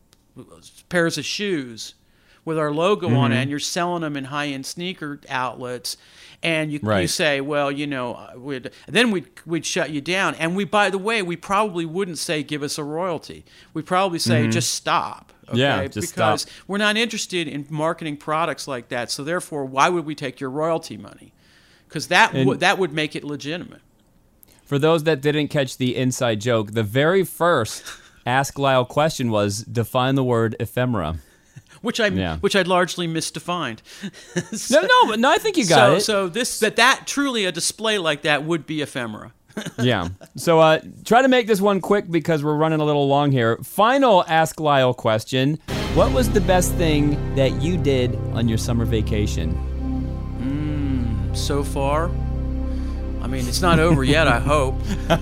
C: pairs of shoes with our logo
B: Mm-hmm.
C: on it, and you're selling them in high-end sneaker outlets, and you, you
B: Right. say,
C: say, well, you know, we'd, then we'd, we'd shut you down. And we, by the way, we probably wouldn't say give us a royalty. We'd probably say just stop. Okay?
B: Yeah, just
C: because
B: stop.
C: we're not interested in marketing products like that. So therefore, why would we take your royalty money? Because that
B: And-
C: would that would make it legitimate.
B: For those that didn't catch the inside joke, the very first Ask Lyle question was, define the word ephemera.
C: Which I
B: Yeah.
C: which I'd largely misdefined.
B: No, no, but no, I think you got
C: so,
B: it.
C: So this that that truly a display like that would be ephemera.
B: Yeah. So uh, try to make this one quick because we're running a little long here. Final Ask Lyle question. What was the best thing that you did on your summer vacation?
C: So far, I mean, it's not over yet, I hope.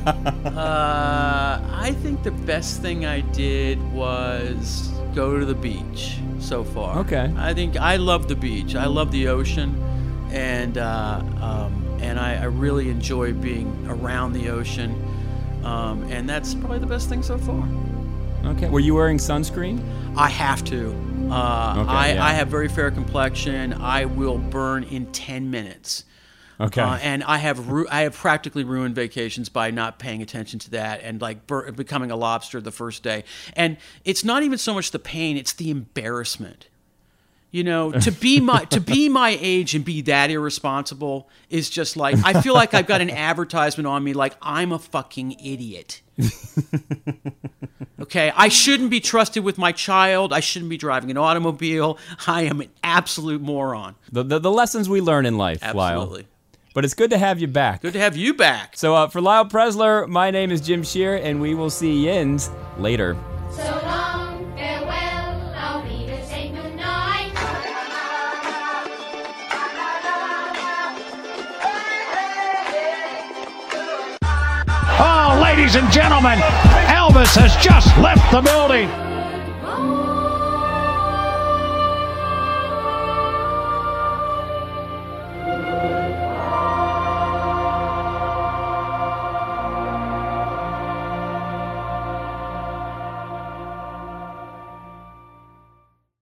C: Uh, I think the best thing I did was go to the beach so far.
B: Okay.
C: I think I love the beach. I love the ocean, and uh, um, and I, I really enjoy being around the ocean, um, and that's probably the best thing so far.
B: Okay. Were you wearing sunscreen?
C: I have to. Uh,
B: Okay,
C: I,
B: yeah.
C: I have very fair complexion. I will burn in ten minutes.
B: Okay.
C: Uh, and I have ru- I have practically ruined vacations by not paying attention to that and like bur- becoming a lobster the first day. And it's not even so much the pain; it's the embarrassment. You know, to be my to be my age and be that irresponsible is just like, I feel like I've got an advertisement on me, like I'm a fucking idiot. Okay, I shouldn't be trusted with my child. I shouldn't be driving an automobile. I am an absolute moron.
B: The, the, the lessons we learn in life, Lyle.
C: Absolutely.
B: But it's good to have you back.
C: Good to have you back.
B: So uh, for Lyle Presler, my name is Jim Shear, and we will see yins later.
G: So long, farewell, I'll be to say goodnight.
J: Oh, ladies and gentlemen, Elvis has just left the building.